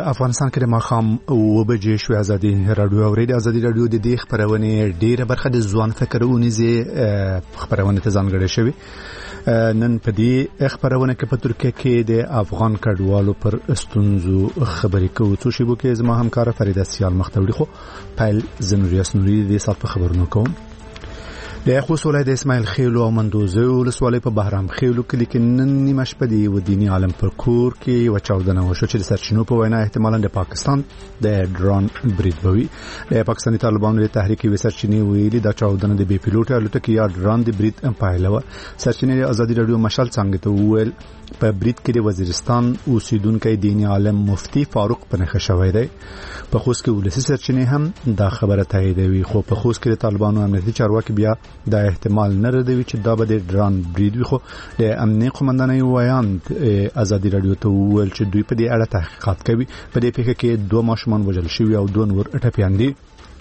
افغانستان کې د ماښام 9 بجې شوې ازادي رادیو اوریدي. ازادي رادیو د دې خبرونه ډیره برخه د ځوان فکرونې خبرونه ته ځانګړې شوی. نن په دې خبرونه کې په ترکیه کې د افغان کډوالو پر ستونزو خبرې کوو. څو شیبو کې زما همکار فریده سیال مختوری خو پایل زنوریاس نوري د صاحب خبرونه کوم. د خوست ولایت د اسماعیل خیلو او مندوزه ولسوالۍ په بهرام خیلو کې لیکن نن نیمه شپه دی و دینی عالم پر کور کې و چاودنه وشو چې د سرچینو په وینا احتمالاً د پاکستان د ډرون برید بوي. د پاکستاني طالبانو د تحریک وسرچینی ویلي د چاودنه د بي پیلوټ الوتکې یا ډرون د برید پایله سرچینې ازادي رادیو مشال څنګه ته ویل په برید کې د وزیرستان اوسیدونکو دینی عالم مفتی فاروق پنهخ شوی دی. په خوست کې ولسی سرچینې هم دا خبره تاییدوي، خو په خوست کې د طالبانو امنیتي چارواکي بیا دا احتمال نه ردوي چې دا به د ډرون برید وي. خو د امنیتي قومندانۍ ویان ازادي رادیو ته ویل چې دوی په دې اړه تحقیقات کوي. په دې پیښه کې 2 ماشومان وژل شوي او 2 نور ټپیان دي.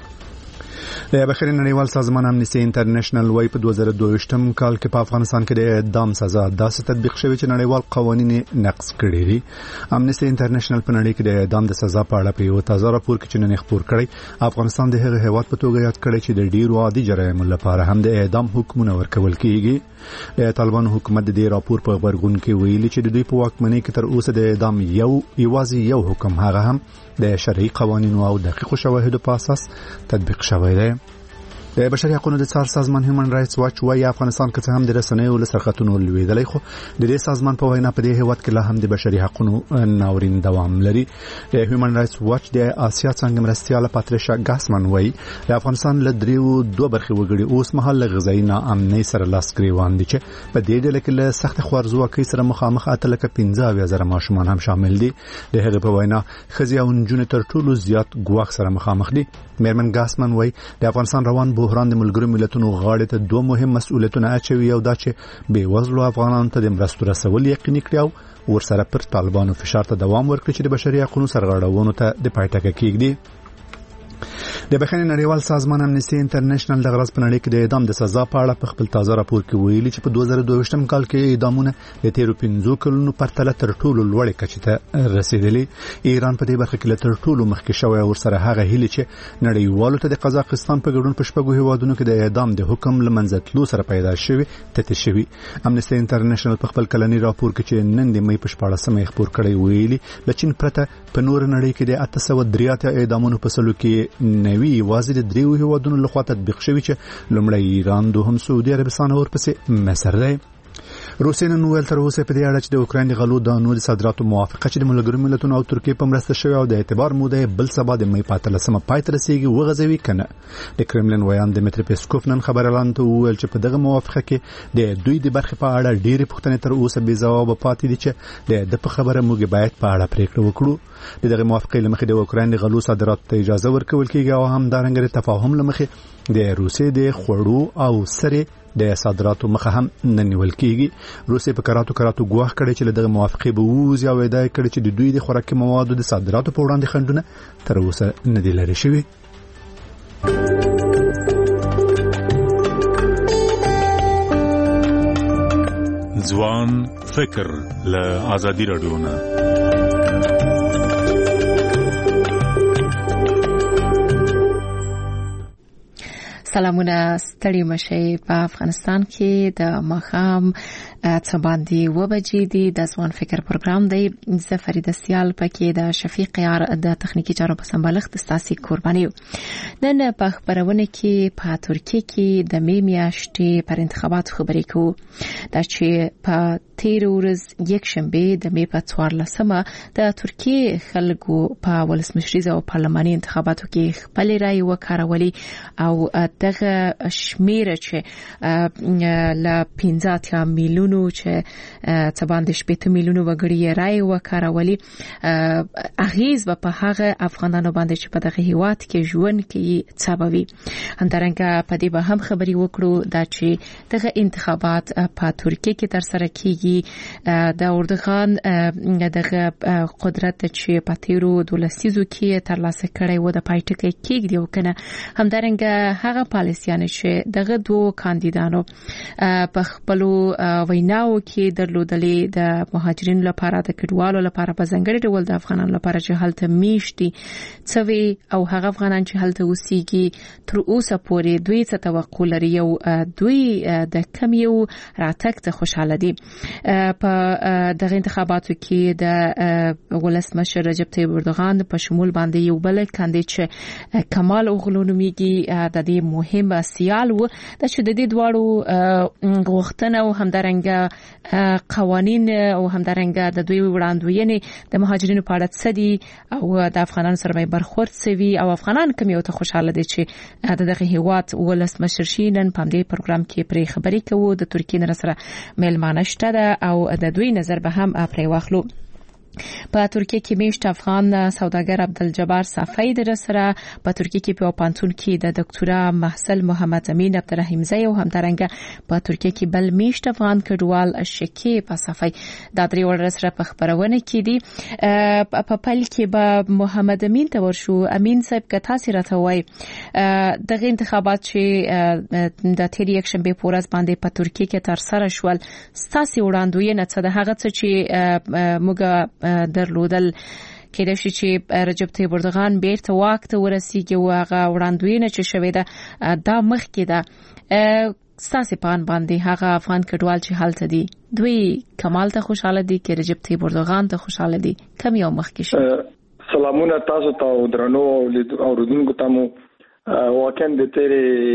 د بشري نړیوال سازمان امنیستي انټرنیشنل وايي په 2022م کال کې په افغانستان کې د اعدام سزا داسې تطبیق شوی چې نړیوال قوانین نقض کړي دي. امنیستي انټرنیشنل په نړۍ کې د اعدام د سزا په اړه په یو تازه راپور کې چې نن خبر کړی افغانستان د هغه هیواد په توګه یاد کړی چې د ډیرو عادي جرایمو لپاره هم د اعدام حکمونه ورکول کیږي. د طالبانو حکومت د دې راپور په خبرګون کې ویلي چې د دوی په واکمنۍ کې تر اوسه د اعدام یوازې یو حکم هغه هم د شرعي قوانینو او دقیقو شواهدو په اساس تطبیق شوی دی. د بشري حقوقو د څار سازمان هیومن رائټس واچ وايي افغانستان کې هم د رسنیو له سرغړونو لویدلې، خو د دې سازمان په وینا په دې هیواد کې لا هم د بشري حقوقو ناورین دوام لري. د هیومن رائټس واچ د آسیا څنګه مرستياله پاتریشا ګاسمن وايي د افغانستان له 2 برخې وګړي اوس مهال غذایی ناامنۍ سره لاس ګریوان دي چې په دې ډله کې له سخت خوارزواکۍ سره مخامخ 15,000 ماشومان هم شامل دي. د هغه په وینا خزي او نجونې تر ټولو زیات ګواښ سره مخامخ دي. میرمن ګاسمن وايي د افغانستان روان بحران د ملګرو ملتونو غاړې ته 2 مهم مسؤلیتونه اچوي، او دا چې بې وزلو افغانانو ته د مرستو رسول یقیني کړي او ورسره پر طالبانو فشار ته دوام ورکړي چې د بشري حقوقو سرغړونو ته د پایټکه کېږدي. د بشري نړیوال سازمان امنیستي انټرنیشنل د غرض په نړۍ کې د اعدام د سزا په اړه په خپل تازه راپور کې ویلي چې په 2022م کال کې اعدامونه د 15 کلونو پرتله تر ټولو لوړې کچې ته رسیدلي. ایران په دې برخه کې تر ټولو مخکې شوی او سره هغه هیله چې نړیوالو ته د قزاقستان په ګډون په شپږو هیوادونو کې د اعدام د حکم لمنځه تلو سره پیدا شوی تته شوی. امنیستي انټرنیشنل په خپل کلنی راپور کې چې نن د مې په 14مه خبر کړی ویلي لچین پرته په نور نړۍ کې د 883 اعدامونو په سلو کې نوي وازي د 3 هیوادونو لخوا تطبیق شوی چې لومړی ایران، دوهم سعودي عربستان او ورپسې مصر دی. روسیه نن ویل تر اوسه په دې اړه چې د اوکراین د غلو دانو د صادراتو موافقه چې د ملګرو ملتونو او ترکیه په مرسته شوی او د اعتبار موده بل سبا د مې 15مه پای ته رسیدي وغځوي کنه. د کرملین ویان دمیتری پیسکوف نن خبر اعلان ته ویل چې په دغه موافقه کې د دوی د برخې په اړه ډېری پوښتنې تر اوسه بې ځواب پاتې دي چې د په خبره موږ باید په اړه پریکړه وکړو. دغه موافقه لمخې د اوکراین د غلو صادراتو ته اجازه ورکول کیږي او هم دارنګ تفاهم لمخې د روسیې د خوړو او سره د صادراتو مخه هم ننول کیږي. روسیې په کراتو ګواښ کړی چې دغه موافقه به ووځي او ادعا کړې چې د دوی د خوراکي موادو د صادراتو په وړاندې خنډونه تر اوسه نه دي لري شوي. ځوان فکر له ازادي رادیو نه. سلامونه، ستړي مشي. په افغانستان کې د ماښام څه باندې 9 بجې دي. د ځوان فکر پروګرام دی. زه فریده سیال پکې د شفیق یار د تخنیکی چارو په سمبالښت ستاسو قرباني. نن په خبرونه کې په ترکیه کې د مې میاشتې پر انتخاباتو خبرې کوو. دا چې په 13 ورځ یکشنبه د مې په 14مه د ترکیه خلکو په ولسمشریز او پارلماني انتخاباتو کې خپل رائے وکړولې او دغه شمیره چې ل 15 میلیونو چې څه باندې 8 میلیونو وګړي رائے وکړولې اغیز په هغه افغانانو باندې چې په دغه هیواد کې ژوند کوي څابوي. همدارنګه په دې به هم خبري وکړو دا چې دغه انتخابات په ترکیه کې تر سره کیږي. د اردوغان دغه قدرت چې په 13 کې ترلاسه کړی و د پایټکې کېږي او کنه. همدارنګه هغه پالیسیان چې دغه دوه کاندیدانو په خپل ویناو کې درلودلې د مهاجرینو لپاره د کډوالو لپاره په ځانګړي ډول د افغانانو لپاره چې هلته میشتي څوي او هغه افغانان چې هلته اوسېږي تر اوسه پورې دوی څه توقع لري او دوی د کم یو راتګ ته خوشاله دي. په دغه انتخاباتو کې د ولسمشر رجب طیب اردوغان په شمول باندې یو بل کاندید چې کمال اوغلو نومیږي د دې مهم سیال و چې د دې دواړو غوښتنه او همدارنګه قوانین او همدارنګه د دوی وړاندوینې د مهاجرینو په اړه څه دي او د افغانانو سره برخورد سوي او افغانان کوم یو ته خوشاله دي چې دغه هیواد ولسمشر شي. نن په دې پروګرام کې پرې خبرې کوو. د ترکیې سره میلمانه شته ده او د دوی نظر به هم پرې واخلو. په ترکیه کې میشت افغان سوداګر عبدالجبار صافی در سره په ترکیه کې په پانتون کې د دکتورا محسل محمد امین عبدالرحیم زئی او همدارنګه په ترکیه کې بل میشت افغان کډوال شکیب صافی د درې ور سره په خبرونه کې دي. په پل کې به محمد امین ته ورشو. امین صاحب که تاسو راته وای دغه انتخابات چې د تیر یک شنبه په ورځ باندې په ترکیه کې تر سره شول ستاسو وړاندوینه څه ده هغه څه چې موږ درلودل کېدای شي چې رجب طیب اردوغان بیرته واک ته ورسیږي او هغه وړاندوینه چې شوې ده دا مخکې ده. ستاسو په باندې هغه افغان کډوال چې حالت دي دوی کمال ته خوشاله دي کې رجب طیب اردوغان ته خوشاله دي کم یو مخکې شي؟ سلامونه تاسو ته او درنو اوریدونکو ته مو واقعا د تیر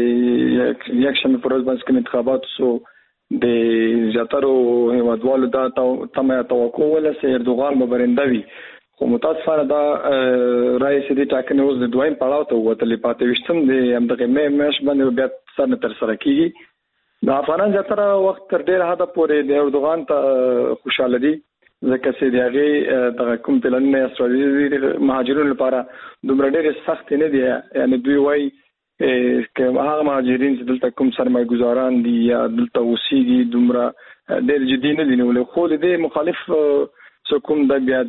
یک شنبه پر ورځ باندې انتخابات سو د زیاترو هیوادوالو دا تمه توقع ولسه اردوغان به برنده وي خو متاسفانه دا رئیس دې ټاکنې اوس د دویم پړاو ته وتلې پاتې وشتم د همدغه مېش باندې بیا سره تر سره کیږي. د افغانان زیاتره وخت تر ډیر حد پورې د اردوغان ته خوشاله دي ځکه چې دغه د کوم پلانونه استرالیا مهاجرینو لپاره دومره ډیر سخت نه دي. یعنی دوی وایي که هغه مهاجرین چې دلته کوم سرمایه گزاران دي یا دلته اوسېږي دومره ډېر جدي نه دي نیولې خو د دې مخالف څه کوم د بیا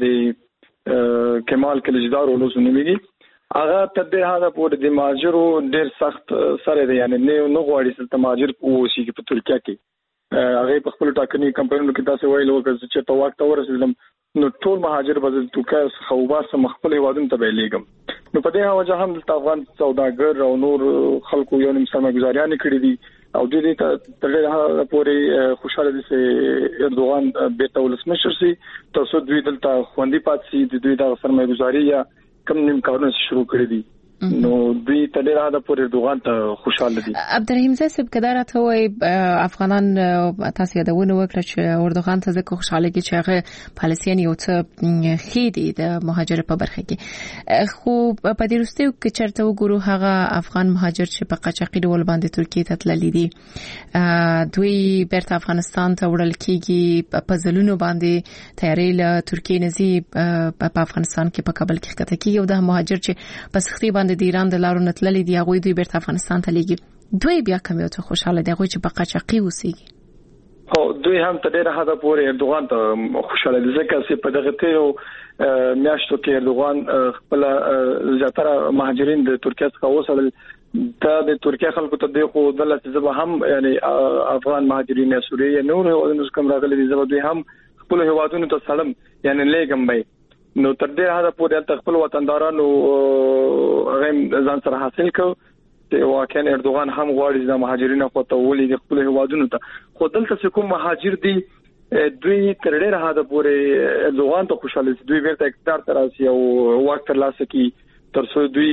د کمال کلجدار ولوس نومېږي هغه تر دې حده پورې د مهاجرو ډېر سخت سره دی. یعنی نه غواړي چې مهاجر اوسېږي په ترکیه کې. هغه په خپل ټاکنې کمپاینونو کې تاسو ویل وکړه چې په وخت ورسېدم نو ټول مهاجر به د ترکیه څخه وباسم خپل هیوادونو ته بیلیږم. نو په دې وجه هم د افغان سوداګر او نور خلکو یو نیم سرمایه گزاریان کړی دي او د دې تر ډېره پورې خوشاله دي چې اردوغان بیرته ولسمشر شي تاسو دوی دلته خوندې پات شي د دوی د سرمایه گزاري یا کم نیم کارونه شروع کړی دي نو دوی تر ډېره حد پورې اردوغان ته خوشاله دي. عبدالرحیم زئی صاحب کدار ته وای افغانان تاسو یادونه وکړه چې اردوغان ته ځکه خوشاله کې چې هغه پالیسیان یو څه خېدي د مهاجر په برخه کې خو په دې وروستیو کې چرته وګورو هغه افغان مهاجر چې په قاچاقي ډول باندې ترکیه ته تللي دي دوی بیرته افغانستان ته وړل کېږي په ځلونو باندې تیارې له ترکیه نزي په افغانستان کې په کابل کې ښکته کېږي او د مهاجر چې په سختي باندې د ایران د لارو نتللي دي هغه دوی بیرته افغانستان ته لېږي دوی بیا کوم یو ته خوشاله دي هغه چې په قاچاقي اوسېږي. او دوی هم تر ډېره حد پورې اردوغان ته خوشاله دي ځکه چې په دغه ته میاشتو کې اردوغان خپل زیاتره مهاجرین د ترکیه څخه وصل دا د ترکیه خلکو ته دی خو دلته زبا هم یعنی افغان مهاجرین سوریه نور هیوادونو څخه راغلي دي زبا دوی هم خپل هیوادونو ته سلام یعنی لېګم به نو تر دې حد پورې خپل وطندارانو غیم ځان سره حاصل کړ چې واقعا اردوغان هم غواړي د مهاجرینو په تولید خپل هیوادونو ته خو دلته کوم مهاجر دي دوی تر ډېره حد پورې اردوغان ته خوشاله دي دوی ورته اقتدار تر راسي او وخت تر لاسه کی تر څو دوی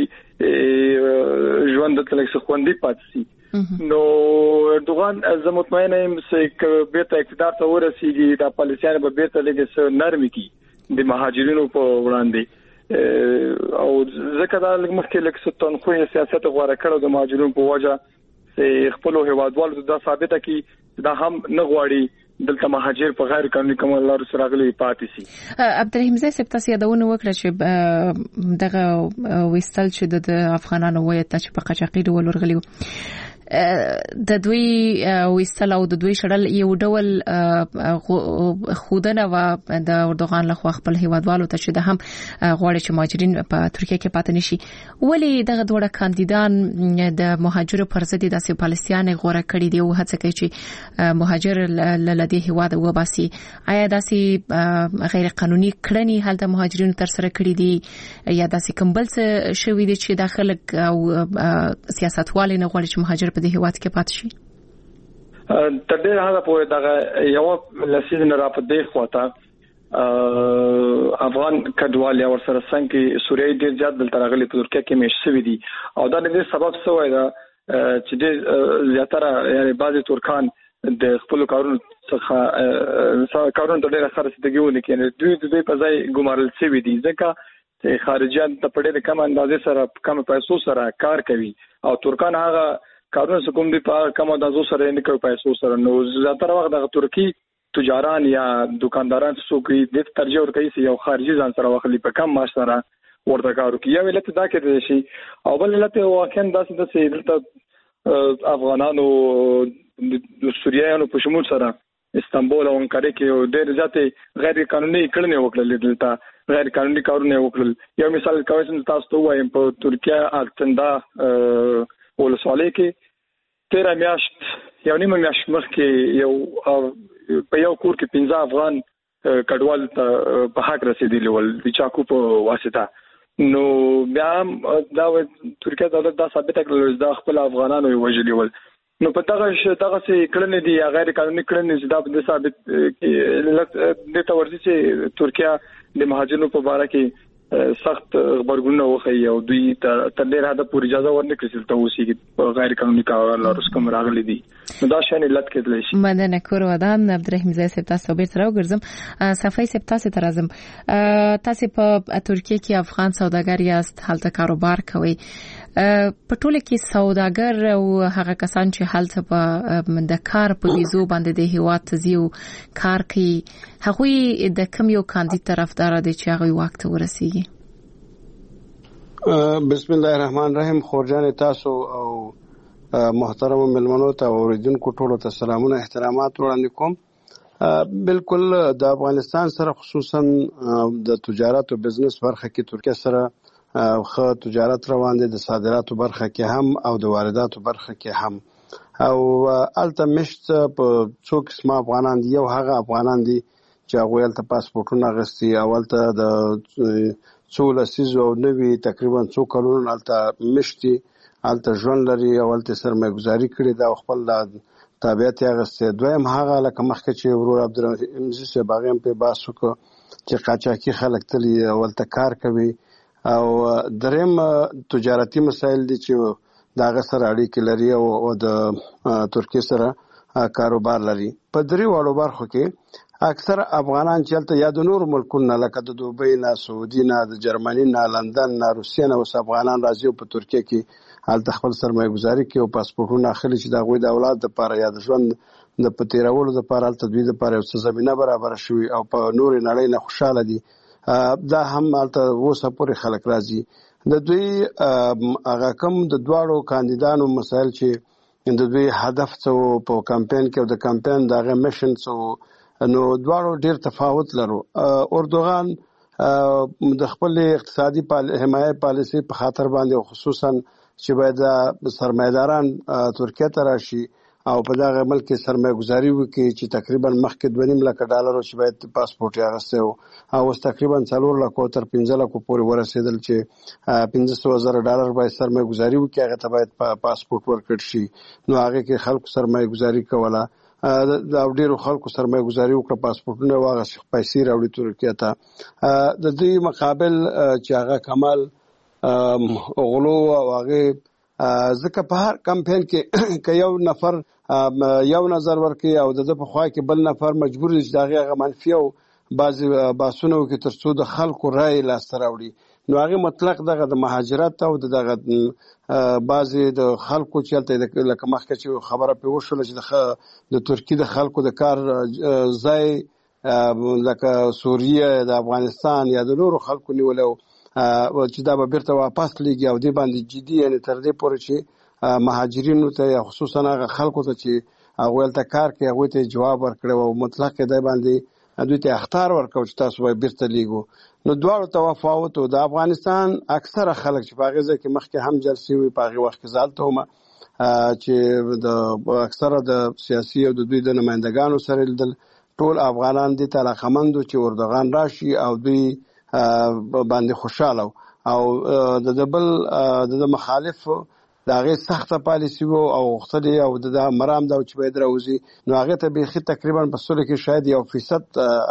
ژوند د تلک خوندې پاتې نو اردوغان زه مطمئن یم چې بیرته اقتدار ته ورسیږي د پالیسیان به بیرته لګي نرمي کی د مهاجرینو په وړاندې او ځکه دا مخکې لکه ستنخوي سیاست غوړه کړو د مهاجرینو په وجه چې خپل هیوادوالو دا ثابته کی دا هم نه غواړي دلته مهاجر په غیر قانوني کوم لارو سره غلي پاتې شي. عبدالرحیم زئی صاحب تاسو یادونه وکړه چې دغه وستل چې د افغانانو وایي چې په قاچاقي ډول ورغلیو د دوی وستل او د دوی شړل یو ډول خودنه و د اردوغان له خپل هیوادوالو ته چې د هم غواړي چې مهاجرین په ترکیه کې پاتې نشي. ولی دغه دوه کاندیدان د مهاجرو پر ضد د پالستان غوړه کړی دی او هڅه کوي چې مهاجر له دې هیواد وباسي؟ آیا داسې غیر قانوني کړنې هلته مهاجرینو تر سره کړې دي یا داسې کمبل څه شوی دي چې داخله او سیاستوال نه غواړي چې مهاجر په دې هیواد کې پاتې شي؟ تر دې هغه په دغه یو لسیزن را په دې خواته افغان کډوال یا ورسره څنګه سوریه ډیر زیات دلته راغلي په ترکیه کې مېش شوی دي او دا د سبب څه وای دا چې د زیاتره یعنی بعضي ترکان د خپل کارونو څخه کارونو ته ډیره خرڅېږي ولکه دوی په ځای ګمارل شوی دي ځکه چې خارجيان ته په ډېر کم اندازې سره کم پیسو سره کار کوي او ترکان هغه کارونه کوم دي په کم اندازو سره نه کوي پیسو سره. نو زیاتره وخت د ترکی تجاران یا دکانداران څوک د ترجیح ورکوي چې یو خارجي ځان سره واخلي په کم معاش سره ورته کار کوي. یو علت دا کې شي او بل علت واقعا داسې دلته افغانانو د سوریانو په شمول سره استانبول او انقره کې ډېر زیاتې غیر قانوني کړنې وکړل دلته غیر قانوني کارونه وکړل. یو مثال کوي چې تاسو ته وایم په ترکیه اکتندا ولسوالۍ کې 13 میاشت یو نیمه میاشت مخکې یو په یو کور کې 15 افغان کډوال ته په حق رسیدلی ول د چاکو په واسطه. نو بیا دا ترکیه دولت دا ثابت کړل چې دا خپل افغانانو وژلي ول. نو په دغه څه کړنې دي غیر قانوني کړنې چې دا په ثابت کې د تورځي چې ترکیه د مهاجرینو په اړه کې سخت خبرګونونه وخی او دوی تر ډېر حد پورې اجازه ورنکړي چې ته اوسې غیر قانوني کار کوم راغلي دي. نو دا شان علت کېدلی شي. مننه کور ودان عبدالرحیم زای صاحب تاسو به تر وګرځم صفای صاحب تاسو ته راځم. تاسو په ترکیه کې افغان سوداګر یاست هلته کاروبار کوي. په ټوله کې سوداګر او هغه کسان چې هلته په د کار په ویزو باندې د هیواد ته ځي او کار کوي هغوی د کوم یو کاندید طرفدار دي چې هغه وخت ورسیږي؟ بسم الله الرحمن الرحیم. خورجان تاسو او محترم ملمنو ته اوریدونکو ټولو ته سلامونه احترامات وړاندې کوم. بالکل د افغانستان سره خصوصا د تجارت او بزنس برخه کې ترکیه سره خو تجارت روان دي، د صادراتو برخه کې هم او د وارداتو برخه کې هم او الته مشت په څو قسمه افغانان دي. یو هغه افغانان دي چې هغه الته پاسپورتونه غوښتي او الته د څو لسیزو او نوي تقریبا څو کلونو الته مشتي الته ژوند لري او الته سرمایه گذاري کړې ده او خپل تابعیت یې غوښتي. دویم هغه لکه مخکې چې ورور عبدالرحیم زی باغیم په باسو کو چې قاچاقي خلک تلي او الته کار کوي او دریم تجارتي مسایل دي چې داغه سره اړیکې لري او د ترکیه سره کاروبار لري. په درې واړو برخو کې اکثر افغانان چې هلته یا د نور ملکونو لکه د دوبۍ نه، سعودي نه، د جرمني نه، لندن نه، روسیې نه اوس افغانان راځي او په ترکیه کې هلته خپل سرمایه گذاري کوي او پاسپورټونه اخلي چې د هغوی د اولاد دپاره یا د ژوند د په تېرولو دپاره هلته دوی دپاره یو څه زمینه برابره شوي او په نورې نړۍ نه خوشحاله دي. دا هم هلته اوسه پورې خلک راځي. د دوی هغه کوم د دواړو کاندیدانو مسایل چې د دوی هدف څه په کمپین کې او د کمپین د هغه میشن څه نو دواړو ډیر تفاوت لرو. اردوغان د خپل اقتصادي حمایت پالیسي په خاطر باندې خصوصا چې باید سرمایداران ترکیه ته راشي او په دغه ملک کې سرمایه گذاري وکړي چې تقریبا مخکې 2.5 لک ډالر چې باید پاسپورت یې اغوستی او اوس تقریبا 4 لک تر 15 لک پورې ورسېدل چې 500,000 ډالر باید سرمایه گذاري وکړي، هغه ته باید پاسپورت ورکړل شي. نو هغه کې خلکو سرمایه گذاري کوله، دا ډیرو خلکو سرمایه گذاري وکړه، پاسپورتونه واغوستي، پیسې راوړي ترکیه ته. د دې مقابل چې هغه کمال غلو او هغه ځکه په هر کمپین کې که یو نفر یو نظر ورکړي او د په خوا کې بل نفر مجبور دي چې د هغې منفي او بعضې بحثونه وکړي تر څو د خلکو رایې لاسته راوړي. نو هغې مطلق دغه د مهاجرت او دغه بعضې د خلکو چې هلته لکه مخکې چې خبره پرې وشوله چې د ترکي د خلکو د کار ځای لکه سوریه، د افغانستان یا د نورو خلکو نیولی چې دا به بیرته واپس لیږي او دې باندې جدي یعنې تر دې پورې چې مهاجرینو ته یا خصوصا هغه خلکو ته چې هغه ته کار کوي هغه ته جواب ورکړو او مطلق دی باندې دوی ته اختیار ورکړو چې تاسو به بیرته لیګو. نو دواړو توافقات د افغانستان اکثره خلک چې په هغه ځکه مخکې هم جلسې وي په هغه وخت کې زالته هم چې د اکثره د سیاسي او د دوی د نمائندګانو سره لیدل ټول افغانان دي علاقمند چې اردوغان راشي او دوی باندې خوشاله او د بل د مخالف دا غي سخته پالیسی وو او وختي او د مرام دا چې باید راوځي نو هغه ته به تقریبا په سره کې شاید 1%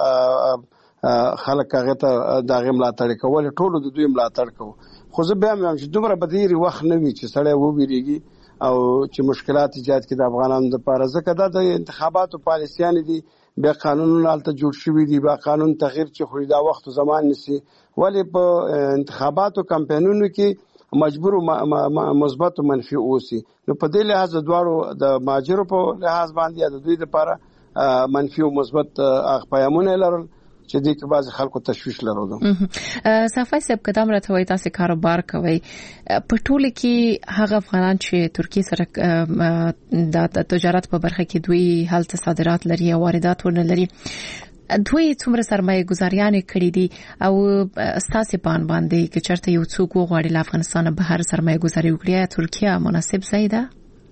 خلک هغه ته دا غي ملاتړ کول ټول د دوی ملاتړ کوي. خو زه به هم چې دومره بدیری وخت نه وي چې سړی وبېریږي او چې مشکلات ایجاد کړي د افغانانو لپاره ځکه دا د انتخاباتو پالیسیان دي بیا قانونونه الته جوړ شوي دي بیا قانون تغییر چې خو دا وخت او زمان نسی ولی په انتخاباتو کمپاینونو کې مجبور مثبت او منفي اوسي. نو په دې لحاظ دواړو د ماجرو په لحاظ باندې د دوی لپاره منفي او مثبت پیغامونه لرل چې د بعض خلکو تشویش لرلو. صفای صاحب قدم راته تاسو کاروبار کوي په ټوله کې هغه افغانان چې ترکیه سره د تجارت په برخه کې دوی هلته صادرات لري او واردات ونه لري دوی څومره سرمایه گذاریان کړې دي او ستاسو باندې چې چرته یو څوک وغواړي له افغانستان بهر سرمایه گذاري وکړي ترکیه مناسب ځای ده؟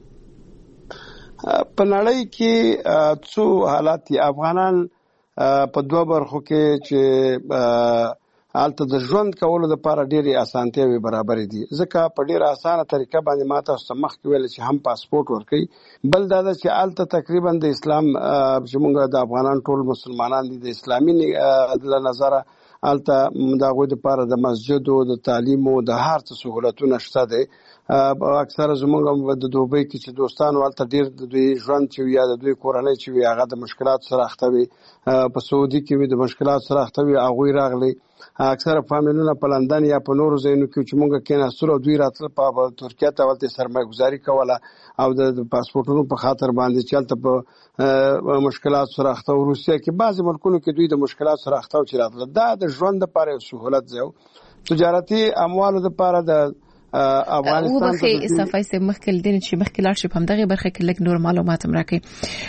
په نړۍ کې څو حالات افغانان په دوه برخو کې چې حالت د ژوند کولو لپاره ډېری اسانتیاوي برابر دي ځکه په ډېره اسانه طریقه باندې ماته سمخ ویل چې هم پاسپورت ورکړي بل دا چې حالت تقریبا د اسلام چې موږ د افغانان ټول مسلمانان دي د اسلامي نظره حالت دا غوډه لپاره د مسجد او د تعلیم او د هر څه سہولتونه شته دي. اکثره زموږ د دوبۍ کې چې دوستانو حالت ډېر د دوی ژوند چې یا د دوی کورنۍ چې هغه د مشکلات سره اخته وي په سعودي کې د مشکلات سره اخته وي هغه راغلي اکثره فامیلونه په لندن یا په نورو ځایونو کې چې موږ کې ناسره دوی راتل په ترکیه ته ولته سرمایه گذاري کوله او د پاسپورتونو په خاطر باندې چلته په مشکلات سره اخته او روسیه کې بعضی ملکونو کې دوی د مشکلات سره اخته او چې راتل دا د ژوند لپاره سہولت دی تجارتي اموالو لپاره د افغانستان ته صفای سه مخکې دین چې مخکې لاړ شي په همدغه برخه کې لږ نور معلومات هم راکړي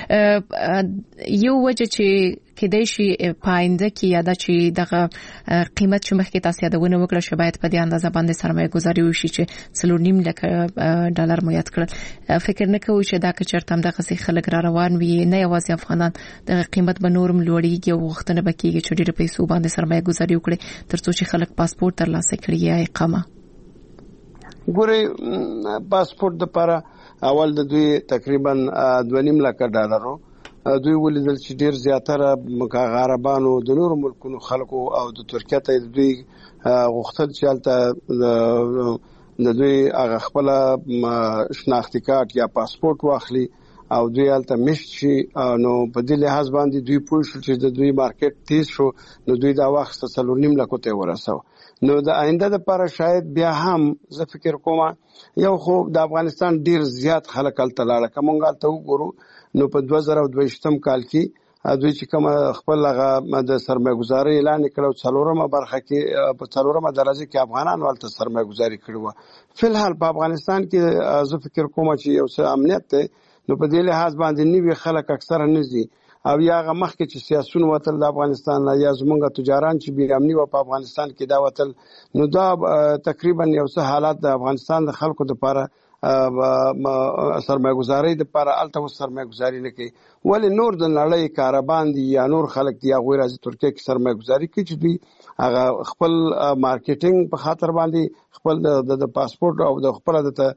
یو وجه چې کېدای شي پاینده کې یاده چې دغه قیمت چې مخکې تاسو یادونه وکړه چې باید په دې اندازه باندې سرمایه گذاري وشي چې 3.5 لک ډالر مو یاد کړل فکر نه کوم چې دا که چرته هم دغه خلک را روان وي نه یوازې افغانان دغه قیمت به نورم لوړیږي او وختونه به کېږي چې ډېر پیسې باندې سرمایه گذاري وکړي ترڅو چې خلک پاسپورت ترلاسه کړي یا اقامه ګوري پاسپورت لپاره اول د دوی تقریبا 2.5 لک ډالرو دوی ولیدل چې ډیر زیاتره غربانو د نورو ملکونو خلکو او د ترکیه ته دوی غوښتل چې حالت د دوی هغه خپل شناختی کارت یا پاسپورت واخلي او دوی حالت مشت شي نو په دې لحاظ باندې دوی پوه شو چې د دوی مارکیټ تیز شو نو دوی دا وخت 3.5 لک ته ورسو. نو د آینده لپاره شاید بیا هم زه فکر کوم یو خو د افغانستان ډیر زیات خلک الته لاړه کومګال ته وګورو نو په 2022 کال کې دوی چې کوم خپل هغه د سرمایه گذاري اعلان کړو څلورمه برخه کې په څلورمه درجه کې افغانان ولته سرمایه گذاري کړو. فلحال په افغانستان کې زه فکر کوم چې یو څه امنیت ته نو په دې لحاظ باندې نیوي خلک اکثره نزي او یا هغه مخکې چې سیاسيون وتل د افغانستان یا زمونږ تجاران چې بې امني و په افغانستان کې دا وتل نو دا تقریبا یو څه حالات د افغانستان د خلکو لپاره سرمایه گذاري لپاره الته سرمایه گذاري نه کوي ولی نور د نړۍ کاروبار دي یا نور خلک دي هغه راځي ترکیه کې سرمایه گذاري کوي چې دوی هغه خپل مارکیټینګ په خاطر باندې خپل د پاسپورت او د خپل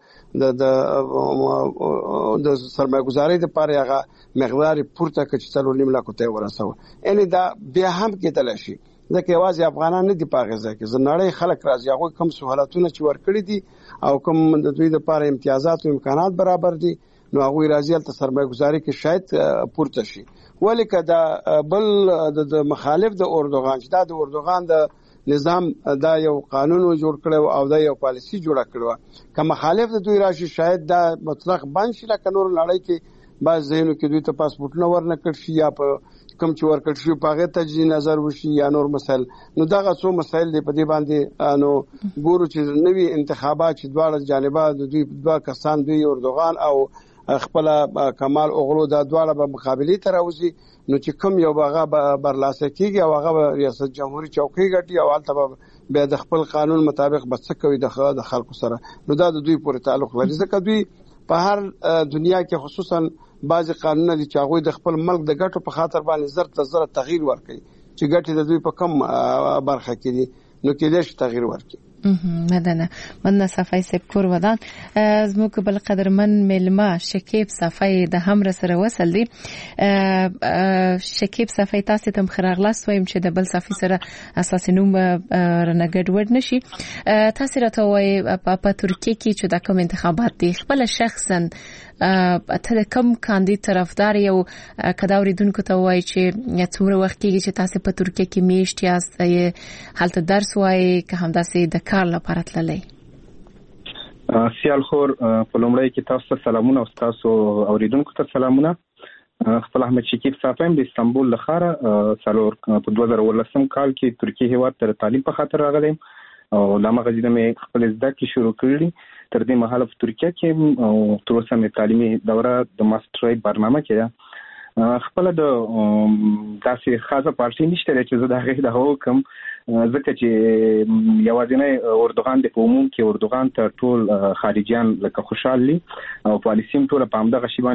د سرمایه گذاري لپاره هغه مقدار پورته کچ 3.5 لک ته ورسو یعنی دا بیا هم کېدل شي ځکه یوازې افغانان نه دي پاغه ځکه زنړی خلک راځي هغه کم سہولتونه چې ورکړي دي او کوم د دوی لپاره امتیازات او امکانات برابر دي نو هغه راځي تل سرمایه گذاري کې شاید پورته شي ولی کدا بل د مخالف د اردوغان چې د اردوغان د نظام دا یو قانون جوړ کړو او دا یو پالیسی جوړ کړو که مخالف د دوی راشي شاید دا مطلق بند شي لکه نور لړۍ کې بعض ځینو کې دوی ته پاسپورت نه ورنکړ شي یا په کوم چې ورکړ شي په هغه تجزیه نظر وشي یا نور مسایل. نو دغه څو مسایل دی په دې باندې نو ګورو چې نوی انتخابات چې دواړه جانبه د دوی دوه کسان دوی اردوغان او خپل کمال اوغلو دا دواړه به مقابله ته راوځي. نو چې کوم یو هغه برلاسه کیږي او هغه ریاست جمهوریت چوکۍ ګټي او البته بیا د خپل قانون مطابق بس کوي د خلکو سره. نو دا د دوی پورې تعلق لري ځکه دوی په هر دنیا کې خصوصا بعض قانونونه دي چې هغه د خپل ملک د ګټو په خاطر باندې زر تغییر ورکړي چې ګټې د دوی په کم برخه کې دي نو کېدای شي تغییر ورکړي. مننه صفای سپ کور ودان زموږ بل قدرمن ملما شکیب صفای د هم سره وصل دي. شکیب صفای تاسو ته مخراغلاس وایم چې د بل صفای سره اساس نوم رنګډ ور نشي. تاسو راته وای په ترکیه کې چې د کوم انتخابات دي خپل شخصا ته کوم کاندید طرفدار یو کداوریدونکو ته وای چې څومره وخت کېږي چې تاسو په ترکیه کې میشت یاست حالت درس وای که همداسې د کار لپاره تللی؟ سیال خور په لومړی کې تاسو ته سلامونه او تاسو اوریدونکو ته سلامونه. خپل احمد شکیب صافیم د استانبول له ښاره څلور په 2018 کال کې ترکیه هیواد ته تعلیم په خاطر راغلی او لامغه ځینې مې خپل زده کړې شروع کړې. تر دې مهاله په ترکیه کې او تر اوسه مې تعلیمي دوره د ماسترۍ برنامه کې ده. خپل د داسې خاصه پارټي نشته چې زه د هغې د هغو کوم ځکه چې یوازینی اردوغان د په عموم کې اردوغان ته ټول خارجیان لکه خوشحال دي او پالیسي هم ټوله په همدغه شي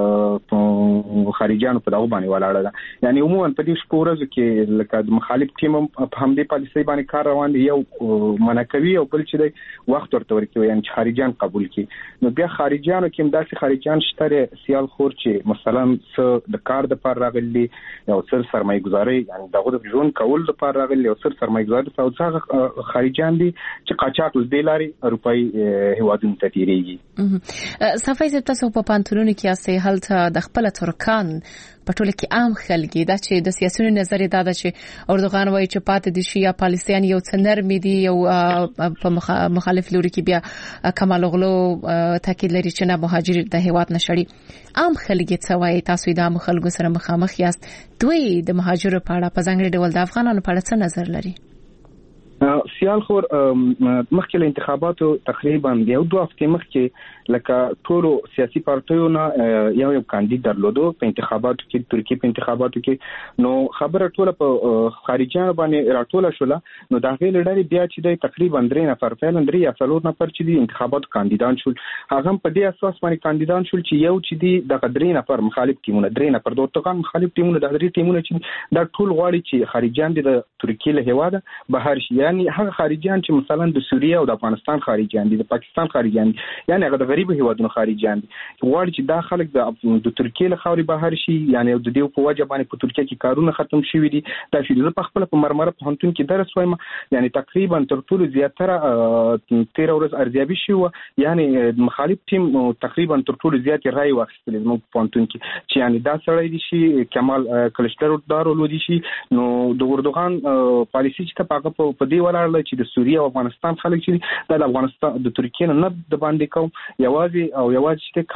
باندې خارجیانو په دغه باندې ولاړه ده. یعنې عموما په دې شپو ورځو کې لکه د مخالف ټیم هم په همدې پالیسۍ باندې کار روان دی. یو منع کوي او بل چې دی وخت ورته ورکوي یعنې چې خارجیان قبول کړي. نو بیا خارجیانو کې هم داسې خارجیان شته سیال خور چې مثلا څه د کار د پاره راغلي او سر سرمایه گذاري یعنی دغه د ژوند کول د پاره راغلي او سر سرمایه گذاري او څنګه خارجيان دي چې قاچاق د لاري اروپאי هوادونو ته تیریږي. صفای تاسو په پانتونونو کې اسه هلته د خپل ترکان په ټوله کې عام خلګي دا چې د سیاسيونو نظر دا چې اردوغان وایي چې پاتې دي شي یا پالیسیان یو څنر مې دي یو په مخالف لوري کې بیا کمال اوغلو تاکید لري چې نه مهاجر د هیواد نشړي. عام خلګي څه وایي تاسو د عام خلکو سره مخامخ یاست دوی د مهاجرو په اړه په ځانګړي ډول د افغانانو په اړه څه نظر لري؟ سیال خور مخکې له انتخاباتو تقریبا یو دوه هفتې مخکې لکه ټولو سیاسي پارټیو یو کاندید درلودو په انتخاباتو کې ترکیه په انتخاباتو کې. نو خبره ټوله په خارجيانو باندې راټوله شوله. نو دا غیر لري بیا چې د تقریبا 3 نفر فعلا 3 یا 4 نفر چې د انتخاباتو کاندیدان شول هغه په دې اساس باندې کاندیدان شول چې یو چې د 3 نفر مخالف ټیمونه 3 نفر د اردوغان مخالف ټیمونه د 3 ټیمونه چې دا ټول غواړي چې خارجيان د ترکیه له هیواده بهر شي. یعنی هغه خارجيان چې مثلا د سوریه او د افغانستان خارجيان دي د پاکستان خارجيان دي یعنی هغه د غریب هیوادونو خارجيان دي غواړي چې دا خلک د ترکیه له خاورې بهر شي. یعنی د دې په وجه باندې په ترکیه کې کارونه ختم شوي دي. دا چې په خپل په مرمره پوهنتون کې درس وایم یعنی تقریبا تر ټولو زیاتره 13 ورځ ارزیابي شو. یعنی مخالف ټیم تقریبا تر ټولو زیات رائے واخیستل زموږ په پوهنتون کې چې یعنی دا سړی دي شي کمال کلچدار ولودي شي. نو د اردوغان پالیسي چې په دې ولاړ چې د سوریه او افغانستان خلک چې د افغانستان د ترکیه نه د باندې کوم یوازې چې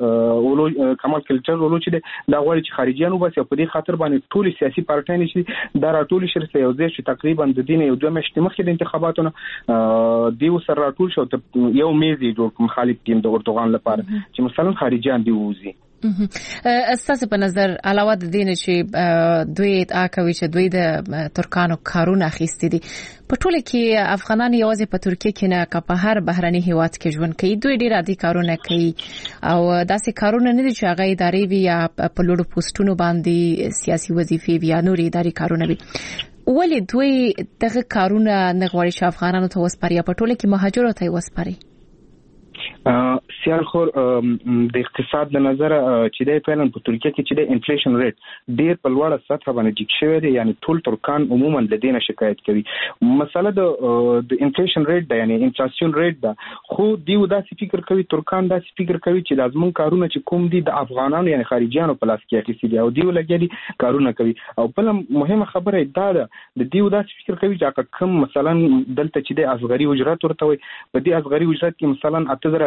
کمال کلچر ولو چې دا غواړي چې خارجيانو بس په دې خاطر باندې ټول سیاسي پارټیان چې دا راټول شرسه یو ځای چې تقریبا د دین یو 2 میاشتې مخکې د انتخاباتونو دیو سره راټول شو ته یو میزي جوړ مخالف ټیم د اردوغان لپاره چې مثلا خارجيان دی وځي. استاسو په نظر علاوه د دین چې دوی ادعا کوي چې دوی د ترکانو کارونه اخیستي دي په ټوله کې افغانان یوازې په ترکیه کې نه که په هر بهرني هیواد کې ژوند کوي دوی ډیر عادي کارونه کوي او داسې کارونه نه دي چې هغه ادارې وي یا په لوړو پوسټونو باندې سیاسي وظیفې وي یا نوري اداري کارونه وي. ولې دوی دغه کارونه نه غواړي چې افغانانو ته وسپاري یا په ټوله کې مهاجرو ته وسپاري؟ سیال خور د اقتصاد د نظر چې د فعلا په ترکیه کې چې د انفلیشن ریټ ډیر په لوړه سطح باندې ټیک شوی دی. یعنی ټول ترکان عموما د دې نه شکایت کوي. مسله د انفلیشن ریټ ده یعنی انفلیشن ریټ ده خو دیو داسې فکر کوي ترکان داسې فکر کوي چې لازم کارونه چې کوم دي د افغانانو یعنی خارجيانو په لاس کې اخیستي دي او دیو لګي کارونه کوي. او بل مهمه خبره دا ده د دیو داسې فکر کوي چې کوم مثلا دلته چې د اصغري اجرت ورته وي په دې اصغري اجرت کې مثلا 8000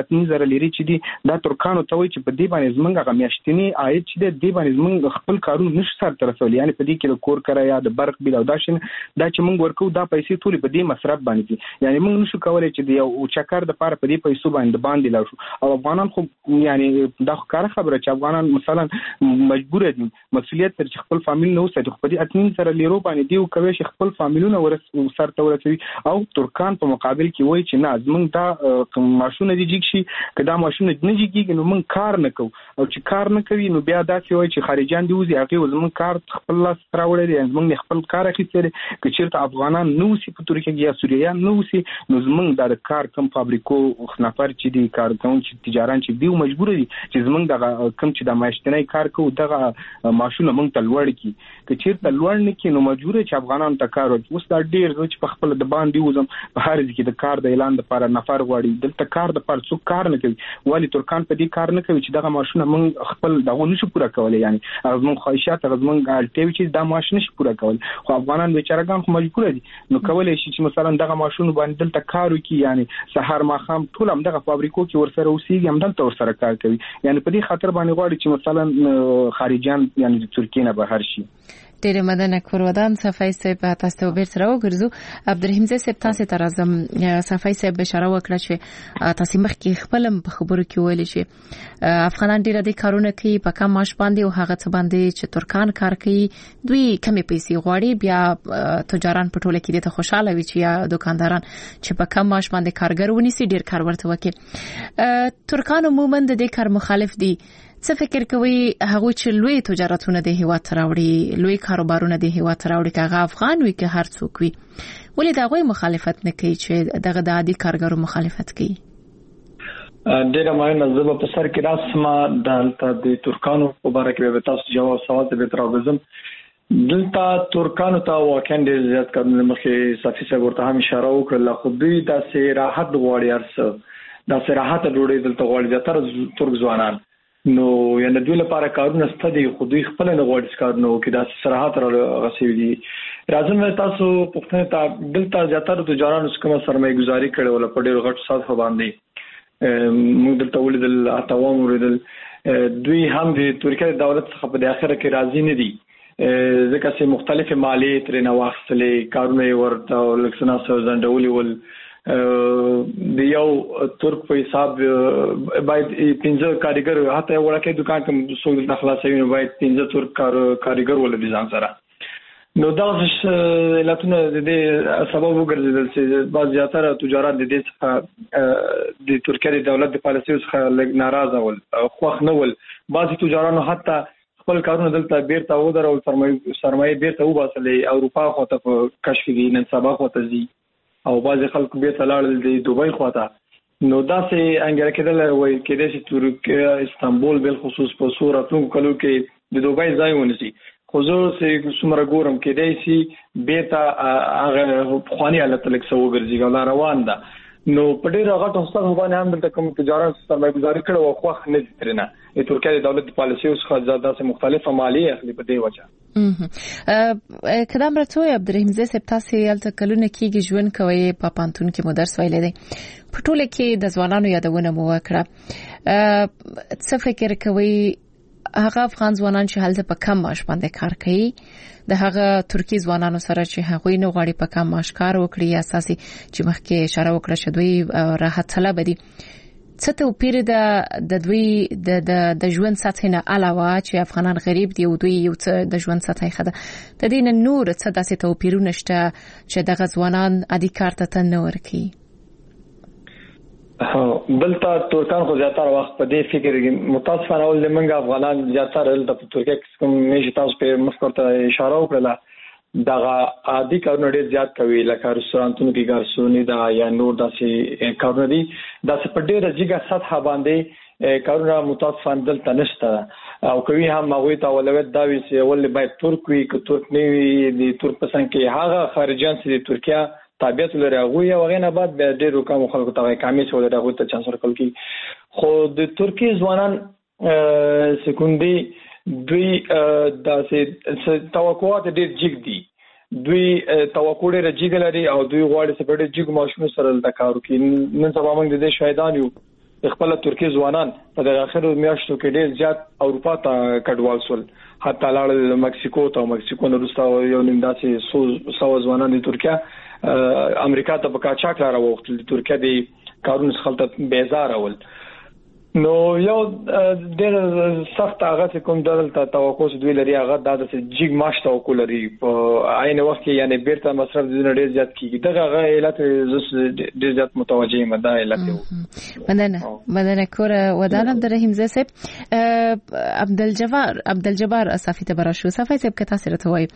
8,000 لیرې چې دي دا ترکانو ته وایي چې په دې باندې زمونږ هغه میاشتنی عاید چې دې باندې زمونږ خپل کارونه نشو سره رسولي، یعنی په دې کې د کور کرایه د برق بیل او دا چې مونږ ورکو دا پیسې ټول په دې مصرف باندې دي، یعنی مونږ نشو کولای چې د یو چکر د پاره په دې پیسو باندې لاړ شو. او افغانان خو یعنی دا کار خبره چې افغانان مثلا مجبور دي مسؤلیت تر خپل فامیل نه وساتي، خو په دې 8,000 لیرو باندې دی کوي چې خپل فامیلونه سره ورسوي. او ترکان په مقابل کې وایي چې نه زمونږ دا ماشونه دي جګ شي، کدا ماشونه نه جګیږي نو مونږ کار نه کوو، او چې کار نه کوي نو بیا دا وایي چې خارجيان دي وزي هغه زمونږ کار خپل لاس راوړي دي، زمونږ خپل کار اخیستل چې چیرته افغانان نو سي په ترکیه کې یا سوریان نو سي نو زمونږ د کار کم فابریکو نفر چې دي کارګون چې تجاران چې دی مجبور دي چې زمونږ د کم چې د معاشتنی کار کوو دغه ماشونه مونږ ته لوړ کی چې چیرته لوړ نه کی نو مجبور چې افغانان ته کار وکړي. اوس دا ډیر چې په خپل د باندې وزم په هر ځای کې د کار د اعلان لپاره نفر غواړي، دلته کار د پر څوک کار نه کوي، ولی ترکان په دې کار نه کوي چې دغه ماشونه مونږ خپل دغه نشو پوره کولای، یعنی زمونږ خواهشات زمونږ اړتیاوې چې دا ماشين نشي پوره کول، خو افغانان بیچارهګان خو مجبور دي نو کولای شي چې مثلا دغه ماشونه باندې دلته کار وکړي، یعنی سحر ماخام ټول هم دغه فابریکو کې ورسره اوسېږي هم دلته ورسره کار کوي، یعنی په دې خاطر باندې غواړي چې مثلا خارجيان یعنی د ترکیه نه بهر شي. ډېر مدنه کورودان صفای صاحب تاسو به سره وګرځو. عبدالرحیم صاحب تاسو ته راځم. صفای صاحب اشاره وکړه چې تاسو مخکې خپل په خبرو کې ویل چې افغانان ډېر د کارونه کوي په کم معاش باندې او هغه څه باندې چې ترکان کار کوي دوی کمې پیسې غواړي، بیا تجاران په ټوله کې د خوشاله وي چې یا دکانداران چې په کم معاش باندې کارګر ونیسي ډېر کار ورته وکړي. ترکان عموما د دې کار مخالف دي. څه فکر کوي هغه چې لوی تجارتونه د هیواد راوړي، لوی کاروبارونه د هیواد راوړي، کاغه افغان وي که هر څوک وي، ولې دا غوي مخالفت نه کوي چې دغه د عادي کارګرو مخالفت کوي؟ ډیره مهمه زبه په سر کې راسمه د ترکانو په اړه کې به تاسو جواب سوال ته به تراوزم. دلته ترکانو ته واقعا ډیر زیات کارونه مخې صافي صاحب ورته هم اشاره وکړه، خو دوی د راحت غواړي، ارسه د راحت ډوړې دلته غواړي د تر ترک ځوانان نو یعنی دوی لپاره کارونه ستدي، خو دوی خپل نه غواړي کارونه وکړي د صراحت راغسي دي. راځم تاسو پښتنه ته دلته زیاتره تجارانو کومه سرمایه گزاري کړي ولا په ډېر غټ ساده باندې موږ دلته ولیدل اتوام ولیدل دوی هم د ترکیه دولت څخه په اخره کې راضي نه دي، ځکه چې مختلفه مالیې ترې نه واخلې کارونه ورته لکسنا سره ځندولي ول د یو ترک په حساب باید 15 کاریګر هته ورکه دکان کوم څو د خلاصوي نو باید 15 ترک کاریګر ول دي ځان سره. نو دا علتونه د دې سبب وګرځیدل چې بعض زیاتره تجارت د دې څخه د ترکیه دولت د پالیسي څخه ناراضه ول خوښ نه ول، بعض تجارانو حتی خپل کارونه دلته بیرته ودرول، سرمایه بیرته وباسلې اروپا خو ته په کشف کې نن سبا خو ته زی او بعض خلک به تلاړل د دوبۍ خواته. نو دا سه انګره کېدل وای کېدې چې ترکیه استانبول بل خصوص په صورتونو کلو کې د دوبۍ ځای ونیسي، خو زه سه څومره ګورم کېدې چې بیرته هغه خواني حالت لک سو ګرځي غلا روان ده. نو په ډیره غټه هڅه باندې هم د کوم تجارت سرمایه گزاري کړو او خوښ نه ترنه د ترکیه د دولت پالیسي څخه زیاده مختلفه مالیه اخلي په دې وجه. کدام راځوي عبدالرحیم صاحب تاسو یالته کلونه کېږي ژوند کوي په پانتون کې مو درس ویلې دي، په ټوله کې د ځوانانو یادونه مو وکړه. څه فکر کوي هغه افغان ځوانان چې هلته په کم معاش باندې کار کوي د هغه ترکی ځوانانو سره چې هغوی نه غواړي په کم معاش کار وکړي، اساسي چې مخکې اشاره وکړه چې دوی راحت طلب دي، څه توپیر د دوی د ژوند سطح نه علاوه چې افغانان غریب دي او دوی یو څه د ژوند سطح خده د دې نه نور څه داسې توپیرونه شته چې دغه ځوانان عادي کار ته نه ورکي؟ دلته ترکان خو زیاتره وخت په دې فکر کې متاسفانه ول موږ افغانان زیاتره د ترکیه کوم نشي تاسو په مخکته اشاره وکړه دغه عادي کارونه ډېر زیات کوي، لکه رستورانتونو کې ګارسونی دا یا نور داسې کارونه دي، داسې په ډېر جګه سطح باندې کارونه متاسفانه دلته نشته او کوي هم هغه ته ولوت دا وی چې ول باید ترک وي که ترک نه وي د ترک پسند کې هغه خارجيان چې د ترکیه طبيعت لري هغه یو غینه بعد به ډېر کوم خلکو ته کمی څه ولر هغه ته چانس ورکول کی، خو د ترکی ځوانان سکوندي دوی داسې توقعات ډېر جګ دي، دوی توقع ډېر جګ لري او دوی غواړي چې په ډېر جګ ماشوم سره د کارو کې نن سبا موږ د دې شاهدان یو خپل ترکیه ځوانان په د اخرو میاشتو کې ډېر زیات اروپا ته کډوال شول، حتی لاړ مکسیکو ته، مکسیکو نه وروسته یو نیم داسې 100 ځوانان د ترکیه امریکا ته په کاچاک راوړل، د ترکیه د کارونو څخه ته بیزار اول. نو یو ډېر سخت هغه کوم دلته توقع دوی لري، هغه د جګ معاش توقع لري په عین وخت کې، یعنی بیرته مصرف د ډېر زیات کیږي. دغه علت ډېر زیات متوجه یم دا علت و. بدنه کور ودان عبدالرحیم زیسب عبدالجبار صافی ته براشو صافی صاحب که تاسو راته وایي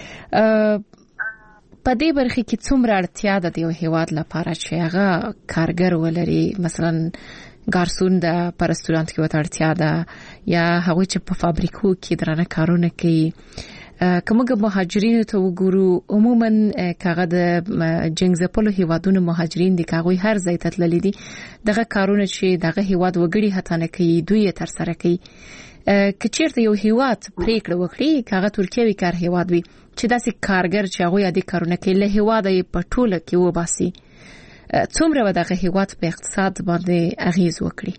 په دې برخه کې څومره اړتیا ده د یو هیواد لپاره چې هغه کارګر ولري، مثلا ګارسون د پرستورانت کې وته اړتیا ده یا هغوی چې په فابریکو کې درانه کارونه کوي. کومه مهاجرینو ته وګورو عموما کاغه د جنگزپلو هیوادونو مهاجرین دي، کاغوی هر ځای ته تللي دي، دغه کارونه چې دغه هیواد وګړي هڅه نه کوي دوی یې تر سره کوي. که چیرته یو هیواد پریکړه وکړي کاغه ترکیه وی کار هیواد وي چې داسې کارګر چې هغوی عادي کارونه کوي له هیواده یې په ټوله کې وباسي، څومره به دغه هیواد په اقتصاد باندې اغیز وکړي؟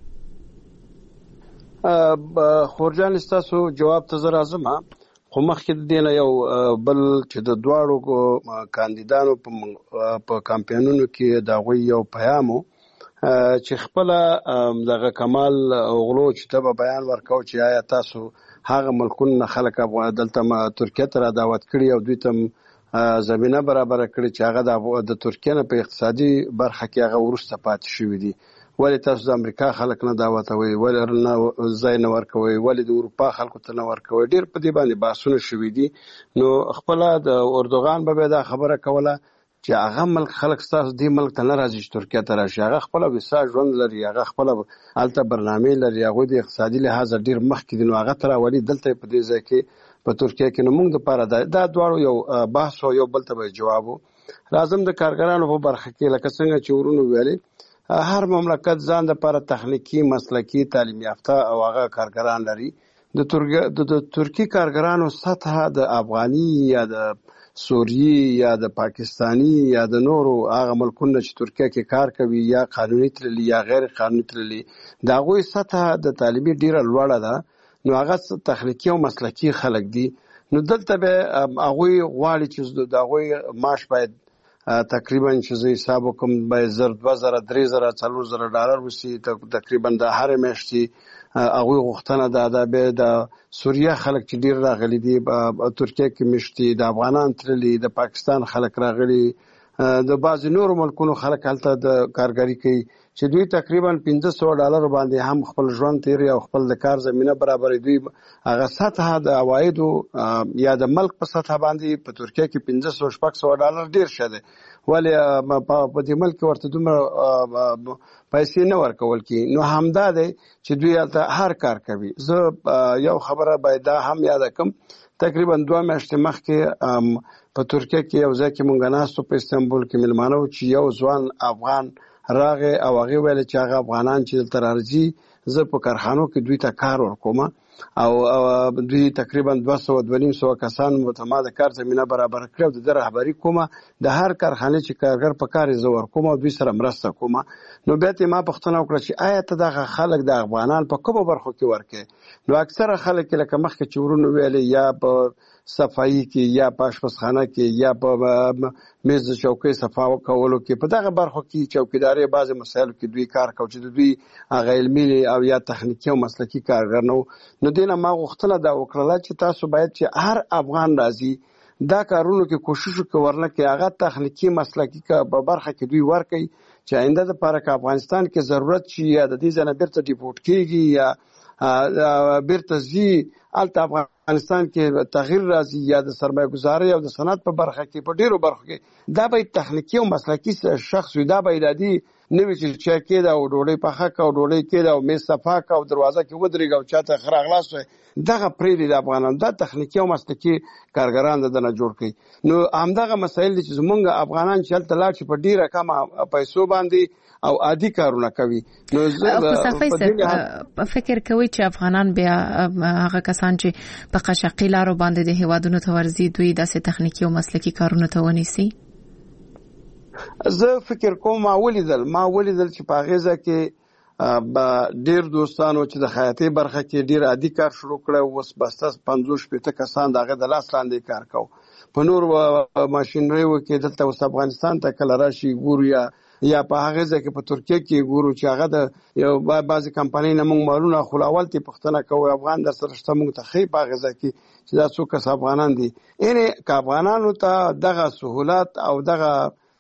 خورجان استاسو جواب ته زه راځم، خو مخکې د دې یو بل چې د دواړو کاندیدانو په کمپاینونو کې د هغوی یو پیام چې خپل دغه کمال اوغلو چې ته به بیان ورکاو چې آیا تاسو هغه ملکونه خلک دلته ترکیه ته را دعوت کړي او دوی ته زمينه برابر کړي چې هغه د ترکیه نه په اقتصادي برخه کې هغه ورسته پاتې شوی دي. ولی تاسو د امریکا خلک نه دعوتوي، ولی نه ځای نه ورکوي، ولی د اروپا خلکو ته نه ورکوي؟ ډېر په دې باندې بحثونه شوي دي. نو خپل د اردوغان به دا خبره کوله چې هغه ملک خلک تاسو دې ملک ته نه راځي چې ترکیه ته راشي، هغه خپل وسا ژوند لري، هغه خپل الته برنامه لري، هغه د اقتصادي لحاظ ډېر مخکې دي، نو هغه تر ولې دلته په دې ځای کې په ترکیه کې نو موږ د پاره دا دواړو یو بحث او یو بل ته جواب لازم د کارګرانو په برخه کې لکه څنګه چې ورونو ویلي هر مملکت ځان د لپاره تخنیکی مسلکی تعلیم یافته او هغه کارګران لري. د ترکی کارګرانو سطح د افغاني یا د سوریي یا د پاکستانی یا د نورو هغه ملکونو چې ترکیه کې کار کوي یا قانوني تللی یا غیر قانوني تللی، دا غوي سطح د تعلیمي ډیره لوړه ده، نو هغه تخنیکی او مسلکی خلک دي. نو دلته به هغه غواړي چې د هغه معاش باید تقریبا چې زه حساب وکم به 2000 3000 $4000 وسی تقریبا د هر میاشتې هغه غوښتنه ده به د سوریه خلک چې ډیر راغلي دي په ترکیه کې مشتي، د افغانان ترلي، د پاکستان خلک راغلي، د بعض نورو ملکونو خلک هلته د کارګری کوي چې دوی تقریبا $500 باندې هم خپل ژوند تیری او خپل د کار زمينه برابر دوی هغه سطح د عوایدو یا د ملک په سطح باندې په ترکیه کې $500 ډیر شته، ولی په دې ملک ورته دومره پیسې نه ورکول کی. نو همدا دی چې دوی هلته هر کار کوي. زه یو خبره باید هم یاد کړم، تقریبا 2 میاشتې مخکې په ترکیه کې یو ځای کې مونږ ناستو په استانبول کې ملمانو چې یو ځوان افغان راغی او هغه ویل چې هغه افغانان چې تر ارزي زه په کارخانو کې دوی ته کار ورکوم او دوی تقریبا 200 کسان متما د کار زمينه برابر کړو، د رهبری کومه د هر کارخانه چې کارګر په کار زور کوم او دوی سره مرسته کوم. نو بیا ته ما پښتنه وکړه چې آیا ته دغه خلک د افغانان په کومه برخو کې ورکه؟ نو اکثره خلک لکه مخکې چې ورونو ویلي یا په صفائی کې یا په آشپزخانه کې یا په میز چوکۍ صفا کولو کې په دغه برخو کې چوکیداري بعض مسایلو کې دوی کار کوي چې دوی هغه علمي او یا تخنیکی او مسلکی کارګر نو دینه ما غوښتنه دا وکړه چې تاسو باید چې هر افغان راځي دا کارونو کې کوشش وکړنه کې هغه تخنیکی مسلکی په برخه کې دوی ورکړي چې آینده د لپاره افغانستان کې ضرورت شي یا د دې ځنه بیرته ډیپورت کیږي یا بیرته زی الته افغانستان کې تغییر راځي یا د سرمایه گذاري او د صنعت په برخه کې په ډیرو برخو کې دا به تخنیکی او مسلکی شخص وي، دا به ایرادي نوې چې چا کې دا ډوډۍ پخه کا او ډوډۍ کې دا میز صفا کا او دروازه کې ودرېږي او چاته خراغلاس وي، دغه پرې د افغانانو دا تخنیکی او مسلکی کارګران د نه جوړ کړي. نو همدغه مسایل چې زمونږ افغانان چې تل لا چې په ډیره کمه پیسو باندې او عادي کارونه کوي. نو زه فکر کوي چې افغانان بیا هغه کسان چې په قشقي لارو باندې د هیوادونو ته ورځي دوی داسې تخنیکی او مسلکی کارونه ته ونیسي. زه فکر کوم ما ولیدل چې په غیزه کې ډیر دوستانو چې د خیاطۍ برخه کې ډیر عادي کار شروع کړ، اوس بس 50 کسان دغه د لاس لاندې کار کوي. په نور ماشینریو کې دلته اوس افغانستان ته کله راشي ګورو یا په هغه ځای کې په ترکیه کې ګورو چې هغه د یو بعضې کمپنۍ نه موږ مالونه اخلو، اول ته پوښتنه کوو افغان در سره شته، موږ ته ښیي په هغه ځای کې چې دا څو کس افغانان دي. یعنې که افغانانو ته دغه سهولت او دغه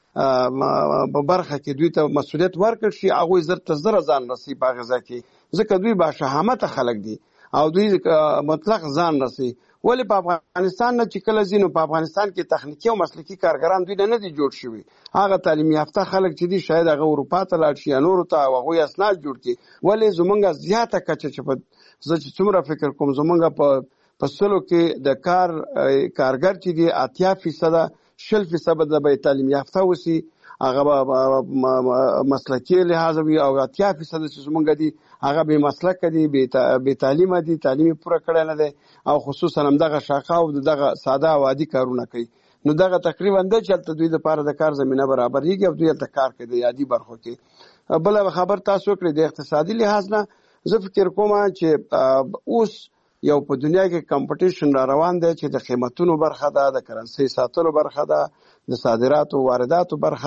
په برخه کې دوی ته مسؤلیت ورکړ شي، هغوی زر ته زره ځان رسي په هغه ځای کې، ځکه دوی باشهامته خلک دي او دوی مطلق ځان رسي. ولې په افغانستان نه چې کله ځي نو په افغانستان کې تخنیکي او مسلکي کارګران دوی نه دي جوړ شوي. هغه تعلیم یافته خلک چې دي شاید هغه اروپا ته لاړ شي یا نورو ته او هغوی اسناد جوړ کړي. ولې زمونږ زیاته کچه چې زه چې څومره فکر کوم زمونږ په سلو کې د کارګر چې دي 80% 60% به تعلیم یافته وسی، هغه به مسلکي لحاظ وي، او 80% چې زمونږ دي هغه به مسلک دي، به تعلیم دي، تعلیم پوره کړی نه دی، او خصوصا هم دغه شاقه او دغه ساده او عادي کارونه کوي. نو دغه تقریبا د چلته دوی لپاره د کار زمينه برابرېږي او دوی هلته کار کوي د عادي برخو کې. بله خبر تاسو کړئ د اقتصادي لحاظ نه، زه فکر کوم چې اوس یو په دنیا کې کمپټیشن را روان دی چې د قیمتونو برخه ده، د کرنسۍ ساتلو برخه ده، د صادراتو وارداتو برخه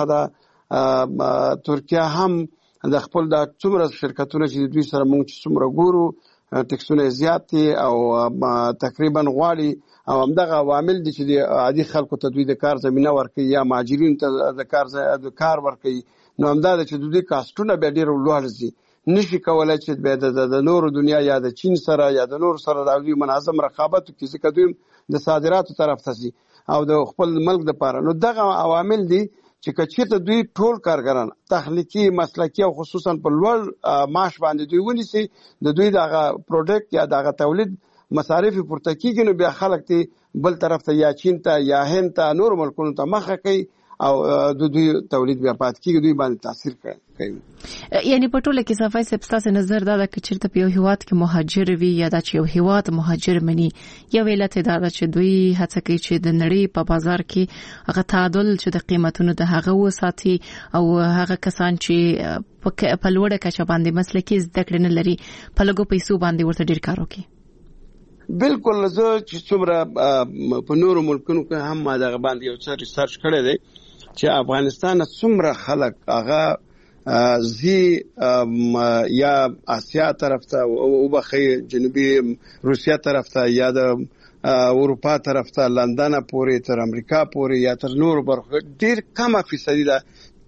ده. ترکیه هم د خپل د څومره شرکتونه چې دوی سره موږ چې څومره ګورو ټکسونه زیات دي او تقریبا غواړي، او همدغه عوامل دي چې د عادي خلکو ته دوی د کار زمینه ورکوي یا مهاجرینو ته د کار ورکوي. نو همدا ده چې دوی کاسټونه بیا ډېر لوړ ځي، نشي کولای چې بیا د نورو دنیا یا د چین سره یا د نورو سره د دوی منظم رقابت وکړي، ځکه دوی د صادراتو طرف ته ځي او د خپل ملک دپاره. نو دغه عوامل دي چې که چېرته دوی ټول کارګران تخنیکي مسلکي او خصوصا په لوړ معاش باندې دوی ونیسي، د دوی دغه پروډکټ یا دغه تولید مصارف پورته کېږي، نو بیا خلک ته بل طرف ته یا چین ته یا هند ته نور ملکونو ته مخه کوي او د دوی تولید بیا پات کېږي، دوی باندې تاثیر کوي. یعنی په ټوله کې صفای سب ستاسو نظر دا ده چې چیرته په یو هیواد کې مهاجر وي یا دا چې یو هیواد مهاجر مني، یو علت دا ده چې دوی هڅه کوي چې د نړۍ په بازار کې هغه تعادل چې د قیمتونو د هغه وساتي، او هغه کسان چې په لوړه کچه باندې مسلکي زده کړې نه لري په لږو پیسو باندې ورته ډیر کار وکړي. بالکل. زه چې څومره په نورو ملکونو کې هم ما دغه باندې یو څه ریسرچ کړی دی چې افغانستان څومره خلک هغه زی یا آسیا طرف ته وبخي جنوبي روسیا طرف ته یا د اروپا طرف ته لندن پورې تر امریکا پورې یا تر نورو برخو ډیر کم فیصدي ده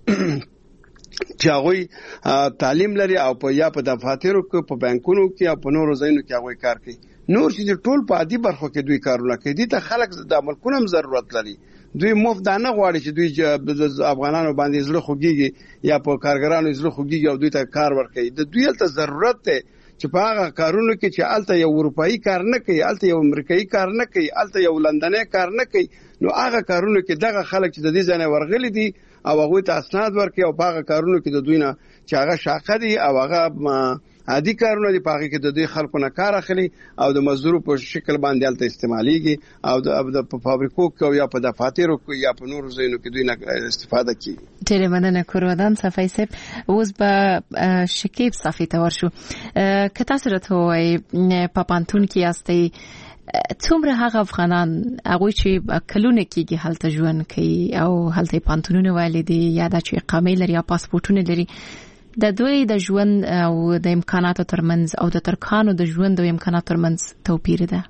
چې هغوی تعلیم لري او یا په دفاترو کې په بانکونو کې او په نورو ځایونو کې هغوی کار کوي. نور چې ټول په عادي برخو کې دوی کارونه کوي، دي ته خلک د ملکونو هم ضرورت لري. دوی مفت نه غواړي چې دوی افغانانو باندې زړه خوږیږي یا په کارګرانو زړه خوږیږي او دوی ته کار ورکوي. د دوی ته ضرورت دی چې په هغه کارونو کې چې الته یو اروپایي کار نه کوي، الته یو امریکایي کار نه کوي، الته یو لندني کار نه کوي، نو هغه کارونو کې دغه خلک چې د دې ځای ورغلي دي او هغوی ته اسناد ورکوي او په هغه کارونو کې د دوی نه چې هغه شاقه دي او هغه عادي کارونه دي، په هغه کې د دوی خلکو نه کار اخلي او د مزدورو په شکل باندې هلته استعمالېږي او په فابریکو کې یا په دفاترو کې یا په نورو ځایونو کې دوی نه استفاده کوي. ډېره مننه کورودان صفای صاحب. اوس به شکیب صفی ته ورشو. که تاسو راته ووایئ په پانتون کې یاستئ، څومره هغه افغانان هغوی چې کلونه کېږي هلته ژوند کوي او هلته پانتونونه ویلي دي یا دا چې اقامې لري یا پاسپورټونه لري، د دوی د ژوند او د امکاناتو ترمنځ او د ترکانو د ژوند او امکاناتو ترمنځ توپیر ده؟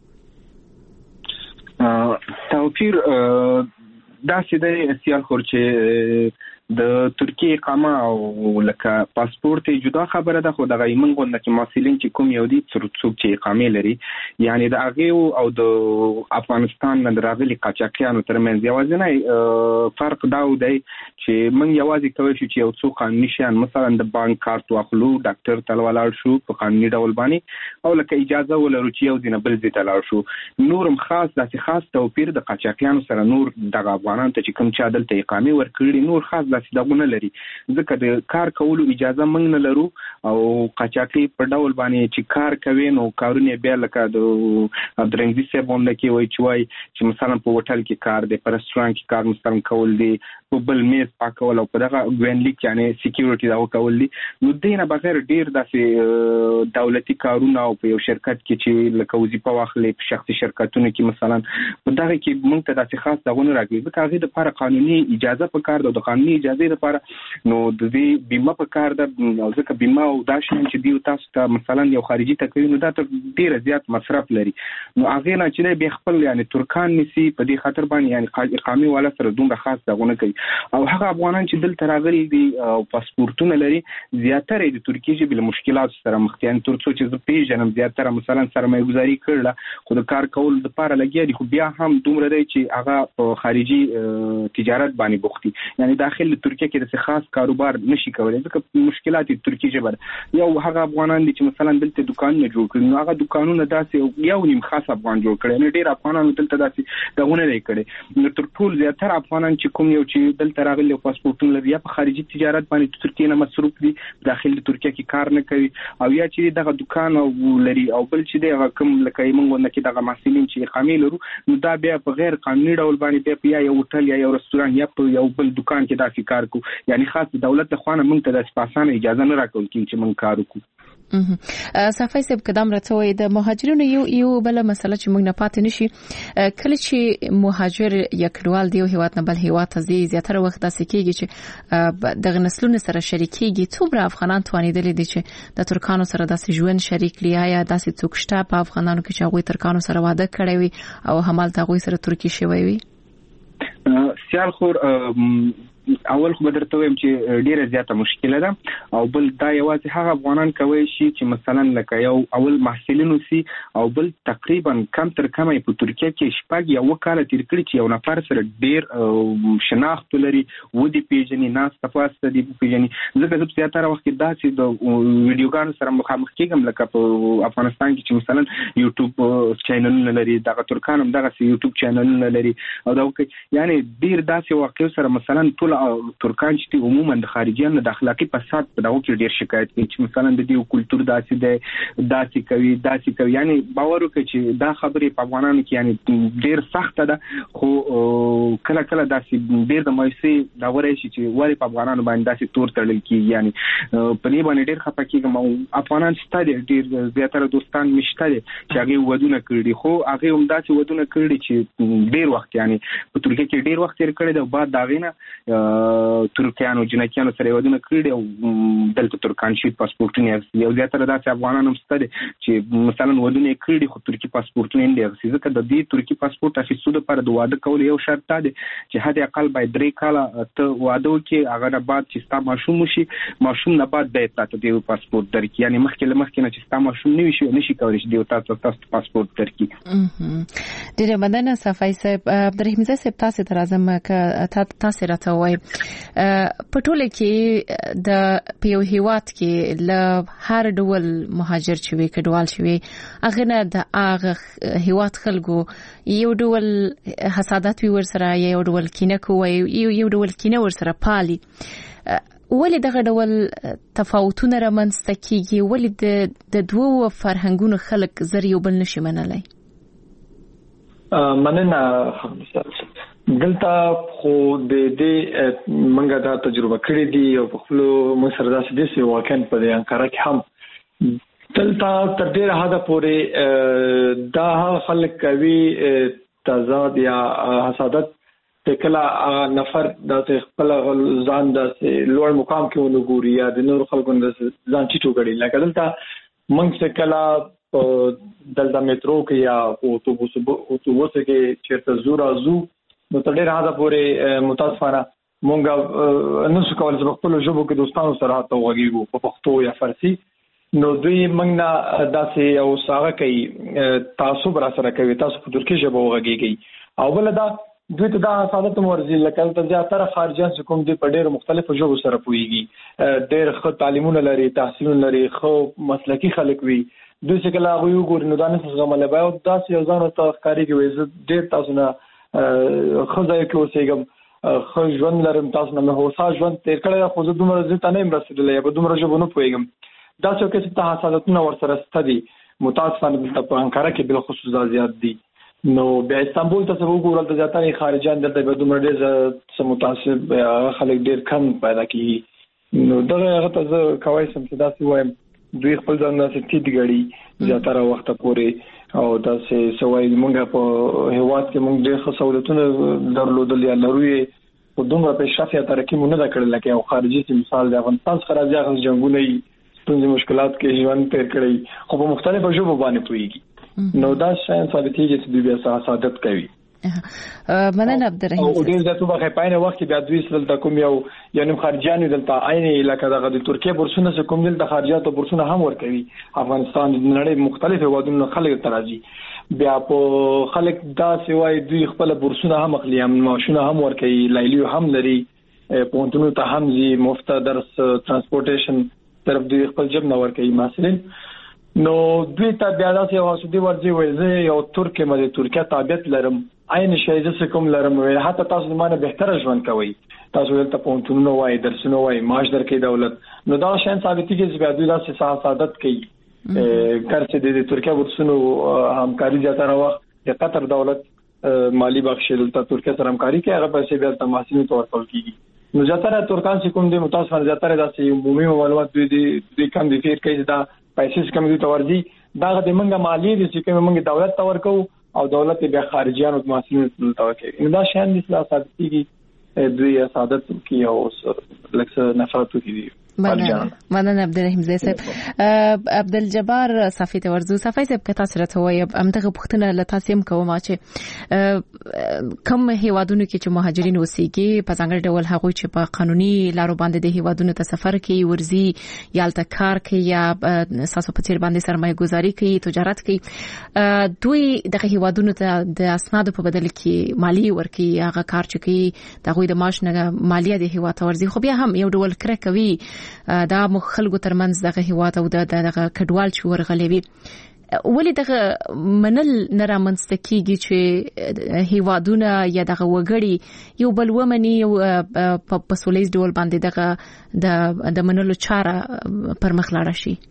توپیر داسې دی سیال خور چې د ترکیه اقامه او لکه پاسپورت جدا خبره ده، خو دغه ایمن غونډه چې محصلین چې کوم یو دي څوک چې اقامه لري، یعنی د هغه او د افغانستان نه راغلي قاچاقیانو ترمنځ یوازینی فرق دا دی چې موږ یوازې کولی شو چې یو څو قانوني شیان مثلا د بانک کارت واخلو، ډاکټر ته ولاړ شو په قانوني ډول باندې، او لکه اجازه ولرو چې یو ځینه بل ځای ته لاړ شو. نورم خاص داسې خاص توپیر د قاچاقیانو سره نور دغه افغانانو ته چې کوم چا دلته اقامه ورکړي نور خاص داسې دغونه لري ځکه د کار کولو اجازه موږ نه لرو او قاچاقي په ډول باندې چې کار کوي نو کارونه بیا لکه د عبدالرنګزي صاحب هم لکه وایي چې مثلا په هوټل کې کار دی په رستورانت کې کار مثلا کول دی په بل میز پاکول او په دغه ګوینلیک یعنی سکیورټي دا کول دي نو دینه بغیر ډیر داسې دولتي کارونه او په یو شرکت کې چې لکه وظیفه واخلې په شخصي شرکتونو کې مثلا په دغه کې موږ ته داسې خاص دغونه راګي ځکه هغه د لپاره قانوني اجازه په کار ده د قانوني اجازه لپاره نو د دې بیمه په کار ده او ځکه بیمه او دا شین چې دی تاسو ته مثلا یو خارجي تکوین دا تر ډیر زیات مصرف لري نو هغه نه چې به خپل یعنی ترکان نسی په دې خاطر باندې یعنی اقامي والا سره دومره خاص دغونه کوي او هغه افغانان چې دلته راغلي دي او پاسپورتونه لري زیاتره د ترکیه ژبې له مشکلات سره مخ دي ان ترڅو چې زه پیژنم زیاتره مثلا سرمایه‌ګذاري کړل خو د کار کول د لپاره لګیا دي خو بیا هم دومره دی چې هغه په خارجي تجارت باندې بوختي یعنی داخل ترکیه کې د خاص کاروبار نشي کولای ځکه مشکلات ترکیه ژبه یو هغه افغانان دي چې مثلا دلته دکان نه جوړ کړي نو هغه دکانونه داسې یو نیم خاص افغان جوړ کړي نه ډیر افغانانو دلته داسې دغونه لري کړي نو تر ټول زیاتره افغانان چې کوم یو چې دلته راغلي پاسپورتونه لري یا په خارجي تجارت باندې ترکیه نه مصروف دي داخل ترکیه کې کار نه کوي او یا چې دغه دکان او لري او بل چې دغه کوم لکه موږ نه کې دغه محصلین چې اقامه لرو نو دا بیا په غیر قانوني ډول باندې بیا یو هوټل یا یو رستوران یا په یو بل دکان کې داسې کار کوو یعنی خاص دولت له خوانه موږ ته د اساسانه اجازه نه راکول کیږي چې موږ کار وکړو صافي صاحب قدم راځوي د مهاجرینو یو بل مسله چې موږ نه پاتې نشي کله چې مهاجر یکړوال دی هیواد نه بل هیواد ته زیاتره وخت داسې کیږي چې د نسلونو سره شریکيږي څومره افغانان توانیدل دي چې د ترکانو سره داسې ژوند شریک لري یا داسې څوک شته په افغانانو کې چې هغه ترکانو سره واده کړی وي او همالته هغه سره ترکی شوی وي سیال خور اول خو بدرته ویم چې ډیره زیاته مشکله ده او بل دا یوازې هغه افغانان کوي چې مثلا لکه یو اول محصلین وسی او بل تقریبا کم تر کمه په ترکیه کې شپږ یا وکاله تیر کړی چې یو نفر سره ډیر شناخت لري ودی پیژنې ناس تفاصیل دی پیژنې ځکه چې زیاتره وخت دا چې د ویډیوګانو سره مخامخ کېږم لکه په افغانستان کې چې مثلا یوټیوب چینل لري دغه ترکان هم دغه یوټیوب چینل لري او دا یعنی ډیر داسې واقع سره مثلا ټول ترکان چې عموما د خارجيانو د اخلاقی فساد په دغه کې ډیر شکایت کوي چې مثلا د دې کلچر داسې کوي یعنی باور وکړي چې دا خبرې په افغانانو کې یعنی ډیر سخت ده خو کله کله داسې ډیر د مایسي دا ورای شي چې وری په افغانانو باندې داسې تور تړل کیږي یعنی په دې باندې ډیر خپه کیږم او افغانان ستاسو ډیر زیاتره دوستان مشته چې هغه ودونه کړی خو هغه هم داسې ودونه کړی چې ډیر وخت یعنی په ترکیه کې ډیر وخت تیر کړی او بعد دا غینه ترکیانو جنکیانو سره ودونه کړی او دلته ترکان شي پاسپورتونه یو زیاتره داسې افغانان هم ستاسو چې مثلا ودونه کړی خو ترکی پاسپورتونه نه لري ځکه د دې ترکی پاسپورت اخیستو لپاره د واده کول یو شرط دی چې حد اقل باید 3 کاله ته واده وکړي هغه نه بعد چې ستا ماشوم شي ماشوم نه بعد د تاسو د پاسپورت درکې یعنی مخکې نه چې ستا ماشوم نه وي نشي کولای چې د تاسو پاسپورت درکې ډیره مننه صافي صاحب عبدالرحیم صاحب تاسو ترازم ک تاسو راته وای په ټوله کې د پیو هیواد کې له هر ډول مهاجر چې وي کډوال شوی هغه نه د هغه هیواد خلکو یو ډول حسادت وي ورسره یو ډول کینه کوي یو ډول کینه ورسره پالي ولې دغه ډول تفاوتونه رامنځته کیږي ولې د دوه فرهنګونو خلک زر یو بل نشي منلای مننه دلته خو د دې منګه دا تجربه کړې دي او په خپل مصر داسې دي چې واقعا په انقره کې هم دلته تر ډیره حده پورې دا خلک کوي تضاد یا حسادت کله نفر د خپل ځان د لوړ مقام کې ونګوري یا د نور خلکو د ځان چټو غړي لکه دلته موږ څه کله دلته میټرو کې یا اوتوبوس کې چیرته زو نو تر ډیره حده پورې متاسفانه مونږ نو څه کول چې خپل ژبه کې دوستانو سره ته وګیږو په پښتو یا فارسی نو دوی موږ نه داسې او ساغه کوي تاسو بر سره کوي تاسو په ترکی ژبه وګیږي او بل دا دوی ته دا حسادت مورزي لکه ته زیاتره خارجيان چې کوم دي په ډیرو مختلفو ژبو سره پويږي ډېر ښه تعلیمونه لري تحصیلونه لري خو مسلکی خلک وي دوی چې کله هغه وګوري نو دا نه څه غمله به او داسې یو ځان ته ښکاری کوي زه ډېر تاسو نه خدای کې اوسېږم خو ژوند لرم تاسو نه هوسا ژوند تیر کړی خو زه دومره ځته نه مرسته یا به دومره ژبه نه پوهیږم دا څه کې ته حساسیتونه ورسره ستدي متاسفانه دلته په انقره کې بل خصوص زیات دي نو بیا استانبول ته وګورل د زیاتره خارجان دلته به دومره ډېر متاسب خلک ډېر کم پیدا کیږي نو دغه هغه ته زه کوي سم چې دا څه وایم دوی خپل ځان نه ستې غړي زیاتره وخت پورې او دا څه سوای موږ په هیواد کې موږ ډېر خصوصیتونه درلودل یا لروي په دومره په شافیا ترقی مونږ نه کړل لکه یو خارجي مثال د افغانستان سره ځاغ جنگونه ستونزې مشکلات کې ژوند تیر کړی خو په مختلفو ژبو باندې پوهیږي نو دا شاین ثابتېږي چې دوی بیا سعادت کوي مننه عبدالرحیم او ډیر ځاتو به پاینه وخت بیا دوی سره د کوم یو خارجيان دلته عین علاقې دغه د ترکیه بورسونه کوم دل د خارجياتو بورسونه هم ورکوي افغانستان د نړۍ مختلف هیوادونو خلک ترازی بیا په خلک دا سوای دوی خپل بورسونه هم اخلي هم ماشونه هم ورکوي لایلیو هم لري پونتونو ته هم زی مفت درس ترانسپورټیشن طرف دوی خپل جب نه ورکوي مثلا نو دوی ته بیا داسې واسطي ورځي وایي یو ترکیه مده ترکیه تابعیت لرم عین شی زه کوم لرم ویل حتی تاسو مانه بهتره ژوند کوي تاسو ولته پونتونو وای درسونه وای معاش درکې دولت نو دا شین ثابتېږي چې بیا دوی داسې سعادت کوي کارڅه د ترکیه ورسونو همکاري زیاتره وخت د قطر دولت مالی بخښل ته ترکیه سره همکاري کوي هغه پیسې بیا د محصولین تور کول کیږي نو زیاتره ترکان چې کوم د متاسفانه زیاتره داسې عمومي معلومات دوی کم دي فیر کوي دا پیسې کم دي تورځي دا د منګه مالی دي چې کوم منګه دولت تور کو او دولت بیا خارجيانو د محصولین تور کوي دا شان دي چې ثابتېږي دوی سعادت کی او لکه نفرت کی مننه عبدالرحیم زی صاحب عبدالجبار صافی ته ورزو صافی صاحب که تاسو راته وایي همدغه پوښتنه له تاسو هم کوم چې کوم هیوادونو کې چې مهاجرین اوسېږي په ځانګړي ډول هغوی چې په قانوني لارو باندې د هیوادونو ته سفر کوي ورزي یا الته کار کوي یا ساسو په تیر باندې سرمایه گذاري کوي تجارت کوي دوی دغه هیوادونو ته د اسنادو په بدل کې مالی ورکوي هغه کار چې کوي دغه د معاش نه مالیه د هیواد ورزي خو بیا هم یو ډول کړه کوي دا خلکو ترمنځ دغه هیواد او دغه کډوال چې ورغلي ولې دغه منل نه رامنځته کیږي چې هیوادونه یا دغه وګړي یو بل ومني په سولیز ډول باندې دغه د منلو چاره پر مخ لاړ شي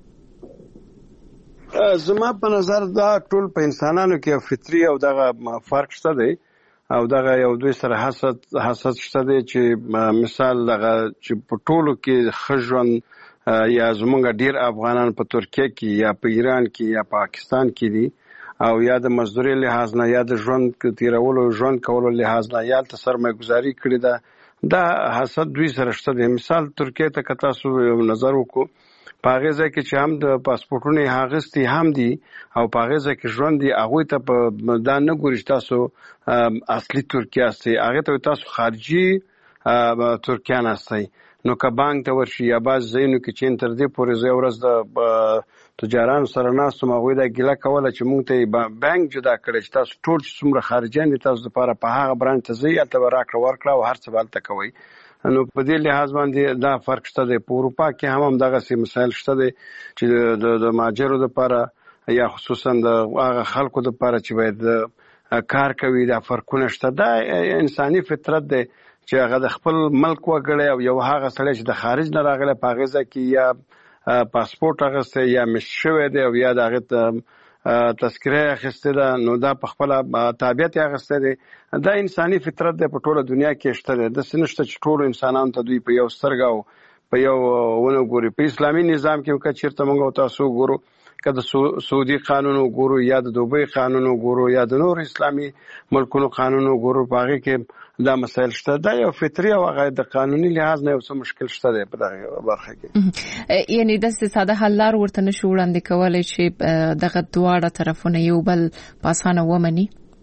زما په نظر دا ټول په انسانانو کې فطري او دغه فرق شته دی او دغه یو دوی سره حسد شته دی چې مثال دغه چې په ټولو کې خژون یا زمونږ ډیر افغانان په ترکیه کې یا په ایران کې یا پاکستان کې دي او یا د مزدوري لحاظ نه یا د ژوند تیرولو ژوند کولو لحاظ نه یا د سرمایه گذاري کړی دا حسد دوی سره شته دی مثال ترکیه ته که تاسو نظر وکړو په هغه ځای کې چې هم د پاسپورتونو هغستي هم دي او په هغه ځای کې ژوند دي هغه ته په دا نه ګوري تاسو اصلي ترکیه استي هغه ته تاسو خارجي ترکیان استي نو که بانک ته ورشي یا باز زینو کې چې تر دې پورې زه ورځ د تجارانو سره ناستم هغه دا ګیله کوله چې مونږ ته بانک جدا کړی چې تاسو ټول څومره خارجيان دي تاسو لپاره په هغه برانډ ته ځي البته راکړه ورکړه او هر څه بالته کوي نو په دې لحاظ باندې دا فرق شته دی په اروپا کې هم دغه سي مسایل شته دي چې د ماجرو لپاره یا خصوصا د هغه خلکو لپاره چې باید کار کوي دا فرقونه شته دا انساني فطرت دی چې هغه د خپل ملک وګړي او یو هغه سړی چې د خارج نه راغلی په غزا کې یا پاسپورت اغسته یا مشوي دی او یا دغه تذکره اخیسته ده نو دا په خپل تابعیت اخیسته دي دا انساني فطرت ده په ټوله دنیا کې شته ده د سنشت چې ټول انسانان ته دوی په یو سترګاو په یو ونه ګوري په اسلامي نظام کې که چیرته موږ تاسو ګورو که د سعودي قانون ګورو یا د دوبۍ قانون ګورو یا د نور اسلامي ملکونو قانون ګورو په هغه کې دا مسایل شته دا یو فطري او هغه د قانوني لحاظ نه یو څه مشکل شته دی په دغه برخه کې یعنی د ساده حل لار ورته نشو وړاندې کولای چې دغه دواړه طرفونه یو بل پاسانه ومني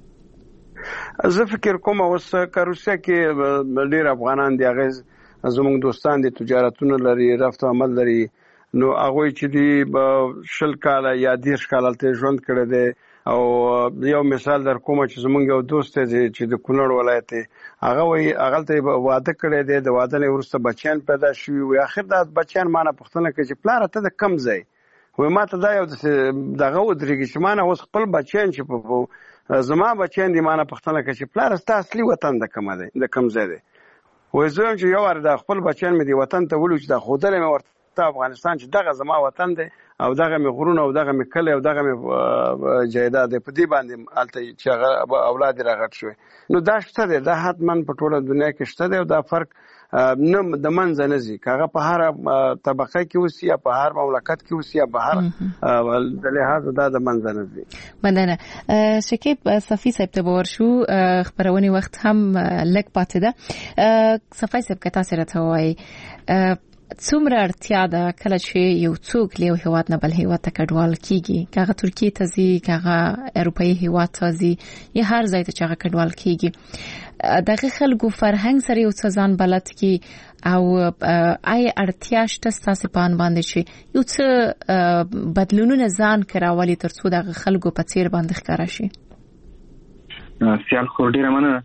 زه فکر کوم اوس که روسیا کې ډیر افغانان دي هغه زموږ دوستان دي تجارتونه لري رفت عمل لري نو هغه چې دی شل کاله یا 10 کاله ته ژوند کړی دی او یو مثال در کوم چې زمونږ یو دوست دی چې د کونړ ولایت هغه وی هغه ته واده کړی دی د واده نه وروسته بچیان پیدا شوي وي اخر دا بچیان مانه پښتنه کوي چې پلار ته د کم ځای وای ماته دا یو دغه ودرېږي چې مانه اوس خپل بچیان چې په زما بچیان دي مانه پښتنه کوي چې پلار ستا اصلي وطن د کوم دی د کم ځای دی وای زه چې یو ور د خپل بچیان مې دی وطن ته ولو چې د خودل مې ورته افغانستان چې دغه زما وطن دی او دغه مې غرونه او دغه مې کلی او دغه مې جایداد په دې باندې الته چې هغه اولاد راغټ شوی نو دا شته دی دا حتما په ټوله دنیا کې شته دی او دا فرق نه د منځ نه ځي هغه په هر طبقه کې اوسي یا په هر مملکت کې اوسي یا په هر د لحاظ دا د منځ نه ځي. مننه شکیب صفی صاحب ته ورشو خبرونی وخت هم لک پاتې ده. صفی صاحب که تاسو راته وایي څومره اړتیا ده کله چې یو څوک له هیواد نه بل هیواد ته کډوال کیږي کاغه ترکیه ته ځي کاغه اروپאי هیواد ته ځي یا هر ځای ته چې هغه کډوال کیږي دغه خلکو فرهنګ سره یو څه ځان بلد کی او آی اړتیا شته تاسو په باندې چې یو څه بدلونونه ځان کراولي ترڅو دغه خلکو په څیر باندې ښکارا شي. سیال خو ډیره مننه.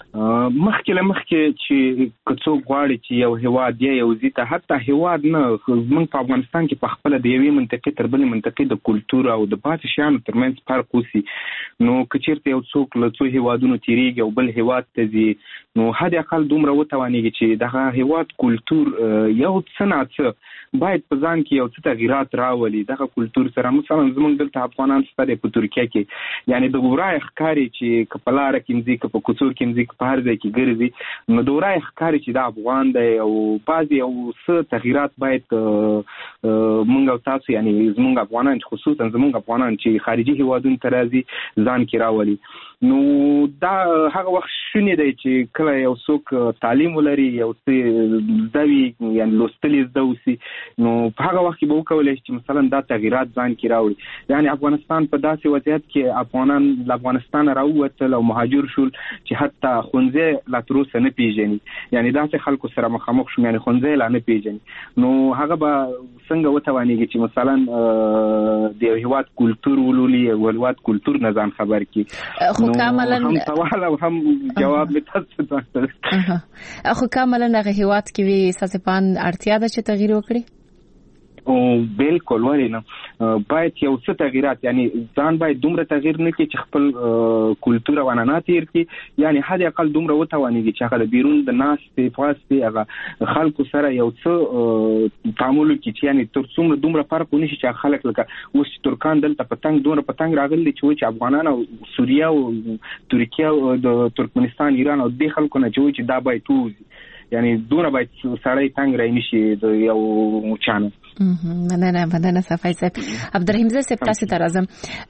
مخکې چې کڅوګ غواړي چې یو هیواد یو زیته حتی هیواد نه موږ په افغانستان کې په خپل د یوې منطقې تر بلې منطقې د کلچر او د پاتې شیانو ترمنځ فرق وسی نو کچیرته یو څوک له څو هیوادونو تیریږي او بل هیواد ته ځي نو حد اقل دومره وتوانیږي چې دغه هیواد کلچر یو څه نه څه باید په ځان کې یو څه تغیرات راولي دغه کلچر سره مثلا زموږ دلته افغانان ستاره په ترکیه کې یعنی د ګورای ښکاری چې کپلار کېمځي کپ کوڅو کېمځي په هر ځای کې ګرځي نو دورای ښکاری چې د افغان دی او بعضي او څه تغیرات باید مونږ او تاسو یعنی زموږ افغانان خصوصا زموږ افغانان چې خارجي هیوادونو ته راځي ځان کې راولي نو دا هغه وخت شونې دی چې کله یو څوک تعلیم ولري یو څه زوی یعنی لوستلی زوسی نو په هغه وخت کې به وکولای شي چې مثلا دا تغیرات ځان کې راوړي یعنی افغانستان په داسې وضعیت کې افغانان له افغانستان راووتل او مهاجر شول چې حتی خونځې لا تر اوسه نه پیژني یعنی داسې خلکو سره مخامخ شوم یعنی خونځې لا نه پیژني نو هغه به څنګه وتوانیږي چې مثلا د هیواد کلچر ولولي ولواد کلچر نه ځان خبر کی خو کاملا هم سوال او هم جواب لتاسو ته خو کاملا هغه هیواد کې وی ساسپان اړتیا ده چې تغییر وکړي او بالکل ولی نه باید یو څه تغیرات یعنی ځان باید دومره تغییر نه کړي چې خپل کلچر او عنعنات یې کړي یعنی حد اقل دومره وتوانیږي چې هغه د بیرون د ناس په فاصله هغه خلکو سره یو څه تعامل کوي یعنی تر څومره دومره فرق ونشي چې خلک لکه اوس ترکان دلته پتنګ دومره پتنګ راغلي چې افغانان او سوریه او ترکیه او د ترکمنستان ایران او د خلکو نه چې دا باید توزي یعنی دونه باید سړی تنگ رای نشي د یو چانه مننه صفای صاحب. عبدالرحیم صاحب تاسو ته راځم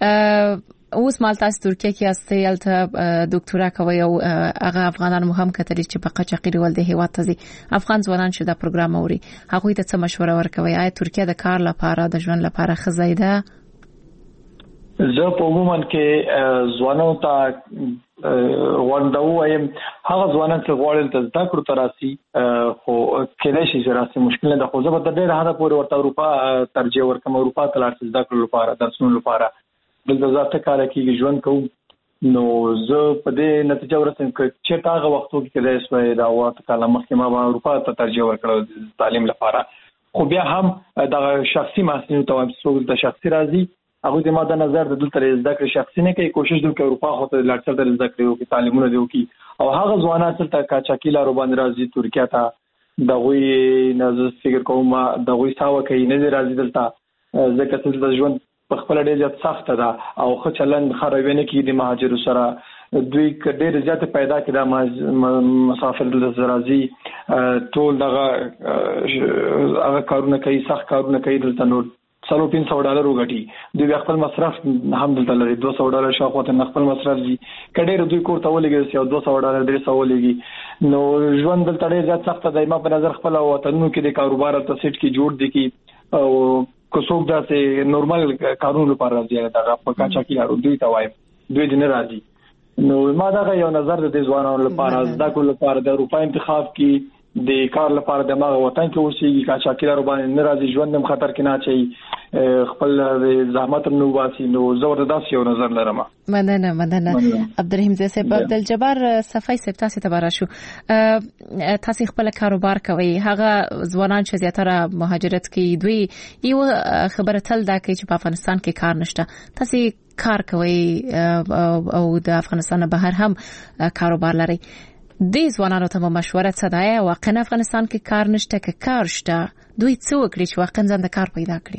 اوس مال تاسو ترکیه کې استه یالته ډاکټورا کوي او هغه افغانان مهم کتلی چې په قچاقی ول د هیواد ته افغان ځوانان چې دا پروګرام اوري هغه ته څه مشوره ورکوي آیا ترکیه د کار لپاره د ژوند لپاره خزایده زه په عموما کې ځوانو ته وندو وایم هغه ځوانان چې غواړي ته زده کړو تراسي خو کله شي چې راسي مشکل نه ده خو زه به د ډېر حدا پورې ورته اروپا ترجیح ورکوم اروپا ته لاړ زده کړو لپاره درسونو لپاره د ذاته کار کې ژوند کوم نو زه په دې نتیجه ورسم چې هغه وختو کې کله شوي دا وخت کله مخکې ما به اروپا ته ترجیح ورکړو تعلیم لپاره خو بیا هم د شخصي محصولینو ته څو د شخصي راځي هغه د ماده نظر د دلته زده کړې شخصي نه کوي کوشش دوی کوي اروپا خو ته لاړ تر زده کړو کې تعلیمونه دیو کی او هغه ځوانان چې کاچاکیلا رو باندې راځي ترکیه ته دغوی نظر فکر کوم دغوی ساوه کوي نه راځي دلته ځکه چې د ژوند په خپل ډېر زیات سخت ده او خو چلن خرابینه کې د مهاجر سره دوی ډېر زیات پیدا کړه مسافر د راځي ټول دغه هغه کارونه کوي سخت کارونه کوي دلته نور $300 وګټي دوی خپل مصرف هم دلته لري $200 شاوخوا خپل مصرف دي کډېر دوی کوړه ولګي او $200 300 ولګي نو ژوند دلته ډېر زیات سخت دی ما په نظر خپل وطنونو کې د کاروبار ته سیټ کې جوړ دي کی او کوڅوک داسې نورمال قانون لپاره راځي دا په کاچا کې اړو دوی ته وايي دوی دې نه راځي نو ما دا یو نظر د ځوانانو لپاره دا کول لپاره د اروپا انتخاب کې د کار لپاره د ماغه وطن کې اوسېږي کاچا کې باندې ناراضي ژوند هم خطر کې نه چي خپل زحمت نو واسي نو زبردست یو نظر لرم. مننه عبدالرحیم صاحب. عبدالجبار صفای صاحب تاسو ته براشو تاسو خپل کاروبار کوي هغه ځوانان چې زیاتره مهاجرت کوي دوی یو خبره تل دا کوي چې په افغانستان کې کار نشته تاسو کار کوي او د افغانستان بهر هم کاروبار لري د ځوانانو ته مشوره څه ده؟ واقعا افغانستان کې کار نشته که کار شته دوی څه وکړي چې واقعا ځان د کار پیدا کړي؟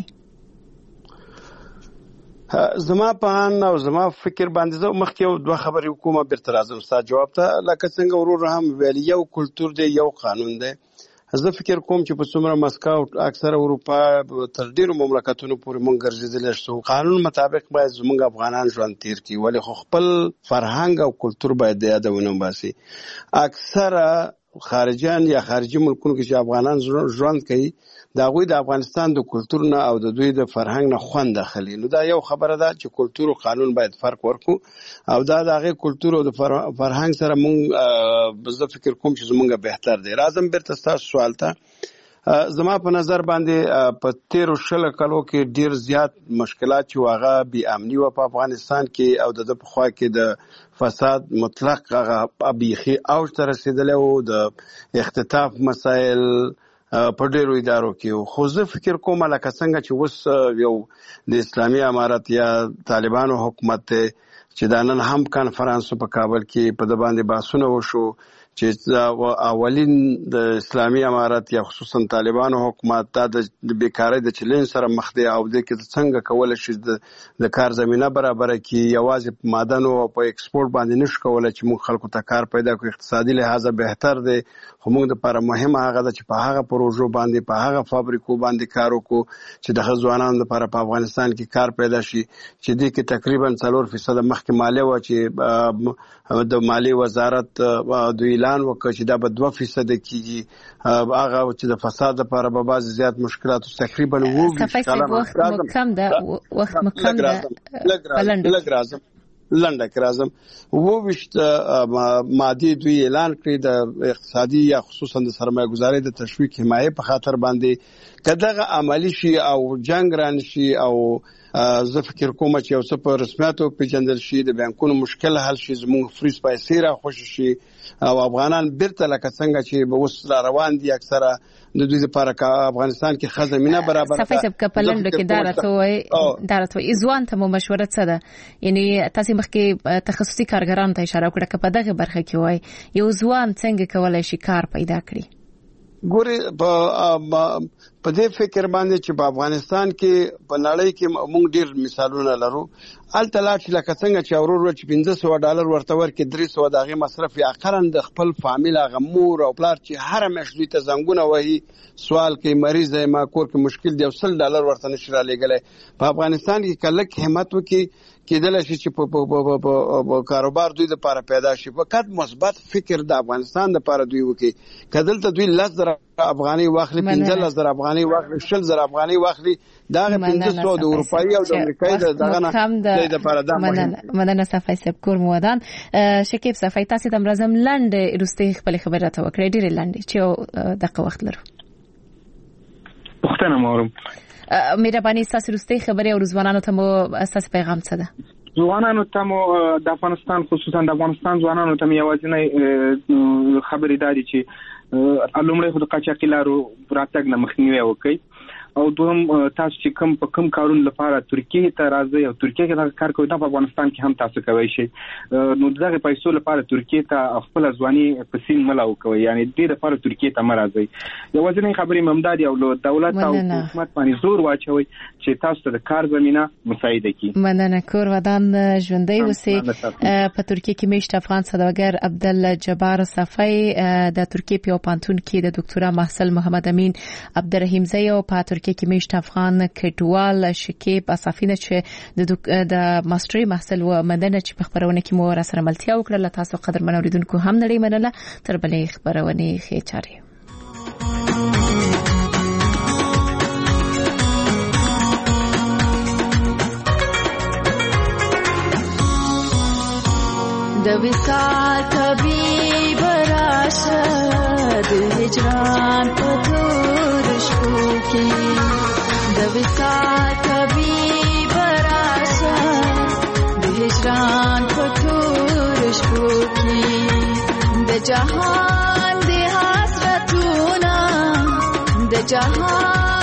زما په ان او زما فکر باندې زه مخکې یو دوه خبرې وکوم بیرته راځم ستاسو جواب ته. لکه څنګه ورور هم ویل یو کلچر دی یو قانون دی. زه فکر کوم چې په څومره مسکو او اکثره اروپا تر ډیرو مملکتونو پورې مونږ ګرځېدلی شو قانون مطابق باید زموږ افغانان ژوند تیر کړي ولې خو خپل فرهنګ او کلچر باید د یادونه وباسي. اکثره خارجيان یا خارجي ملکونو کې چې افغانان ژوند کوي دا غوي د افغانستان د کلچر نه او د دوی د فرهنګ نه خوند اخلي. نو دا یو خبره ده چې کلچر او قانون باید فرق ورکو او دا د هغه کلچر او د فرهنګ سره مونږ زه فکر کوم چې زمونږ بهتر دی. راځم بیرته تاسو سوال ته. زما په نظر باندې په 13 کلو کې ډیر زیات مشکلات چې واغه بي امني و په افغانستان کې او د پخوا کې د فساد مطلق هغه ابيخي اوج ته رسیدلی او د اختطاف مسائل په ډیرو ادارو کې. خو زه فکر کوم لکه څنګه چې اوس یو د اسلامي امارت یا طالبانو حکومت چې دا نن هم کانفرنس په کابل کې په د باندې بحثونه وشو چې اولین د اسلامي امارت یا خصوصا طالبانو حکومت دا د بیکاری د چیلنج سره مخ دی او د کې څنګه کولای شي د کار زمينه برابر کړي. یوازې په معدن او په ایکسپورت باندې نشو کولای چې موږ خلکو ته کار پیدا کړو. اقتصادي لحاظ بهتر دی خو موږ لپاره مهمه هغه ده چې په هغه پروژو باندې په هغه فابریکو باندې کار وکړو چې د ځوانانو لپاره په افغانستان کې کار پیدا شي چې د کې تقریبا 4% مخکې مالیه و چې د مالی وزارت د اعلان وکړ چې دا به 2% کیږي. هغه چې د فساد لپاره به بعض زیات مشکلات تقریبا وو وخت کم ده لنډه کرازم ووشت مادي دوی اعلان کړی د اقتصادي یا خصوصا د سرمایه گذاري د تشویق حمایه په خاطر باندې کداغه عملی شي او جنگ ران شي او زه فکر کوم چې یو څه په رسمیاتو پیژندل شي د بانکونو مشکل حل شي زموږ فریز پیسې را خوشي شي او افغانان بیرته لکه څنګه چې به وس روان دي اکثره د دوی لپاره افغانستان کې خزمینه برابر ده. صفای سب کپلند کې دارته ځوان ته مشوره څه ده؟ یعنی تاسو مخکې تخصصي کارګرانو ته اشاره وکړه چې په دغه برخه کې وای یو ځوان څنګه کولای شي کار پیدا کړي؟ ګوري په دې فکر باندې چې په افغانستان کې په نړۍ کې موږ ډیر مثالونه لرو. التلاش لکه څنګه چې اورور چې $500 ورته ورکې 300 دغه مصرف یې اقرن د خپل فامیل غمور او پلار چې هر مشروع ته زنګونه وهي سوال کوي مریض ما کور کې مشکل دی $100 ورته نشي را لګلای. په افغانستان کې کلک همت وکي کېدل شي چې په کاروبار دوی لپاره پیدا شي. فقط مثبت فکر د افغانستان لپاره دوی وکي کدل ته دوی 10,000 افغاني واخلي 15,000 افغاني واخلي 60,000 افغاني واخلي دا 500 د اروپאי او د امریکایي دغه نه د لپاره دا مدنه صفای سب کور مودان شکیب صفای تاسو د مرزم لند روستي خپل خبره ته وکړه ډیره لند چې دغه وخت لرو پښتنه مورم مهرباني تاسو روستي خبره او ځوانانو ته مو اساس پیغام څه ده؟ ځوانانو ته مو د افغانستان خصوصا د افغانستان ځوانانو ته یوازینی خبرې دادي چې لومړی خو د قاچاقلارو راتګ نه مخنیوي وکړي او دوم تاسو چې کوم کارون لپاره ترکیه ته راځي او ترکیه کې دا کار کوي د افغانستان کې هم تاسو کوي شي نو دغه پیسو لپاره ترکیه ته خپل ځواني په سین ملاو کوي یعنی د لپاره ترکیه ته مرزي. یوازینی خبرې ممدادي او دولت او حکومت باندې زور واچوي چې تاسو ته د کار زمينه مساعده کړي. مننه کور ودان ژوندۍ وسی. په ترکیه کې میشت افغان سوداګر عبدالجبار صفای د ترکیه په پانتون کې د دکتورا محصل محمد امین عبدالرحیم زئی او په ترکیه کې میشت افغان کډوال شکیب اصافینه چې د ماستری محصل و مدنه چې په خبرونه کې مو را سره ملتیا وکړه. تاسو قدر منوریدونکو هم نړۍ منله تر بلې خبرونه ښه چاري د وصال طبيب راشد هجران په تور شپو کې د وصال طبيب راشد هجران په تور شپو کې د جهان د حسرتونه د جهان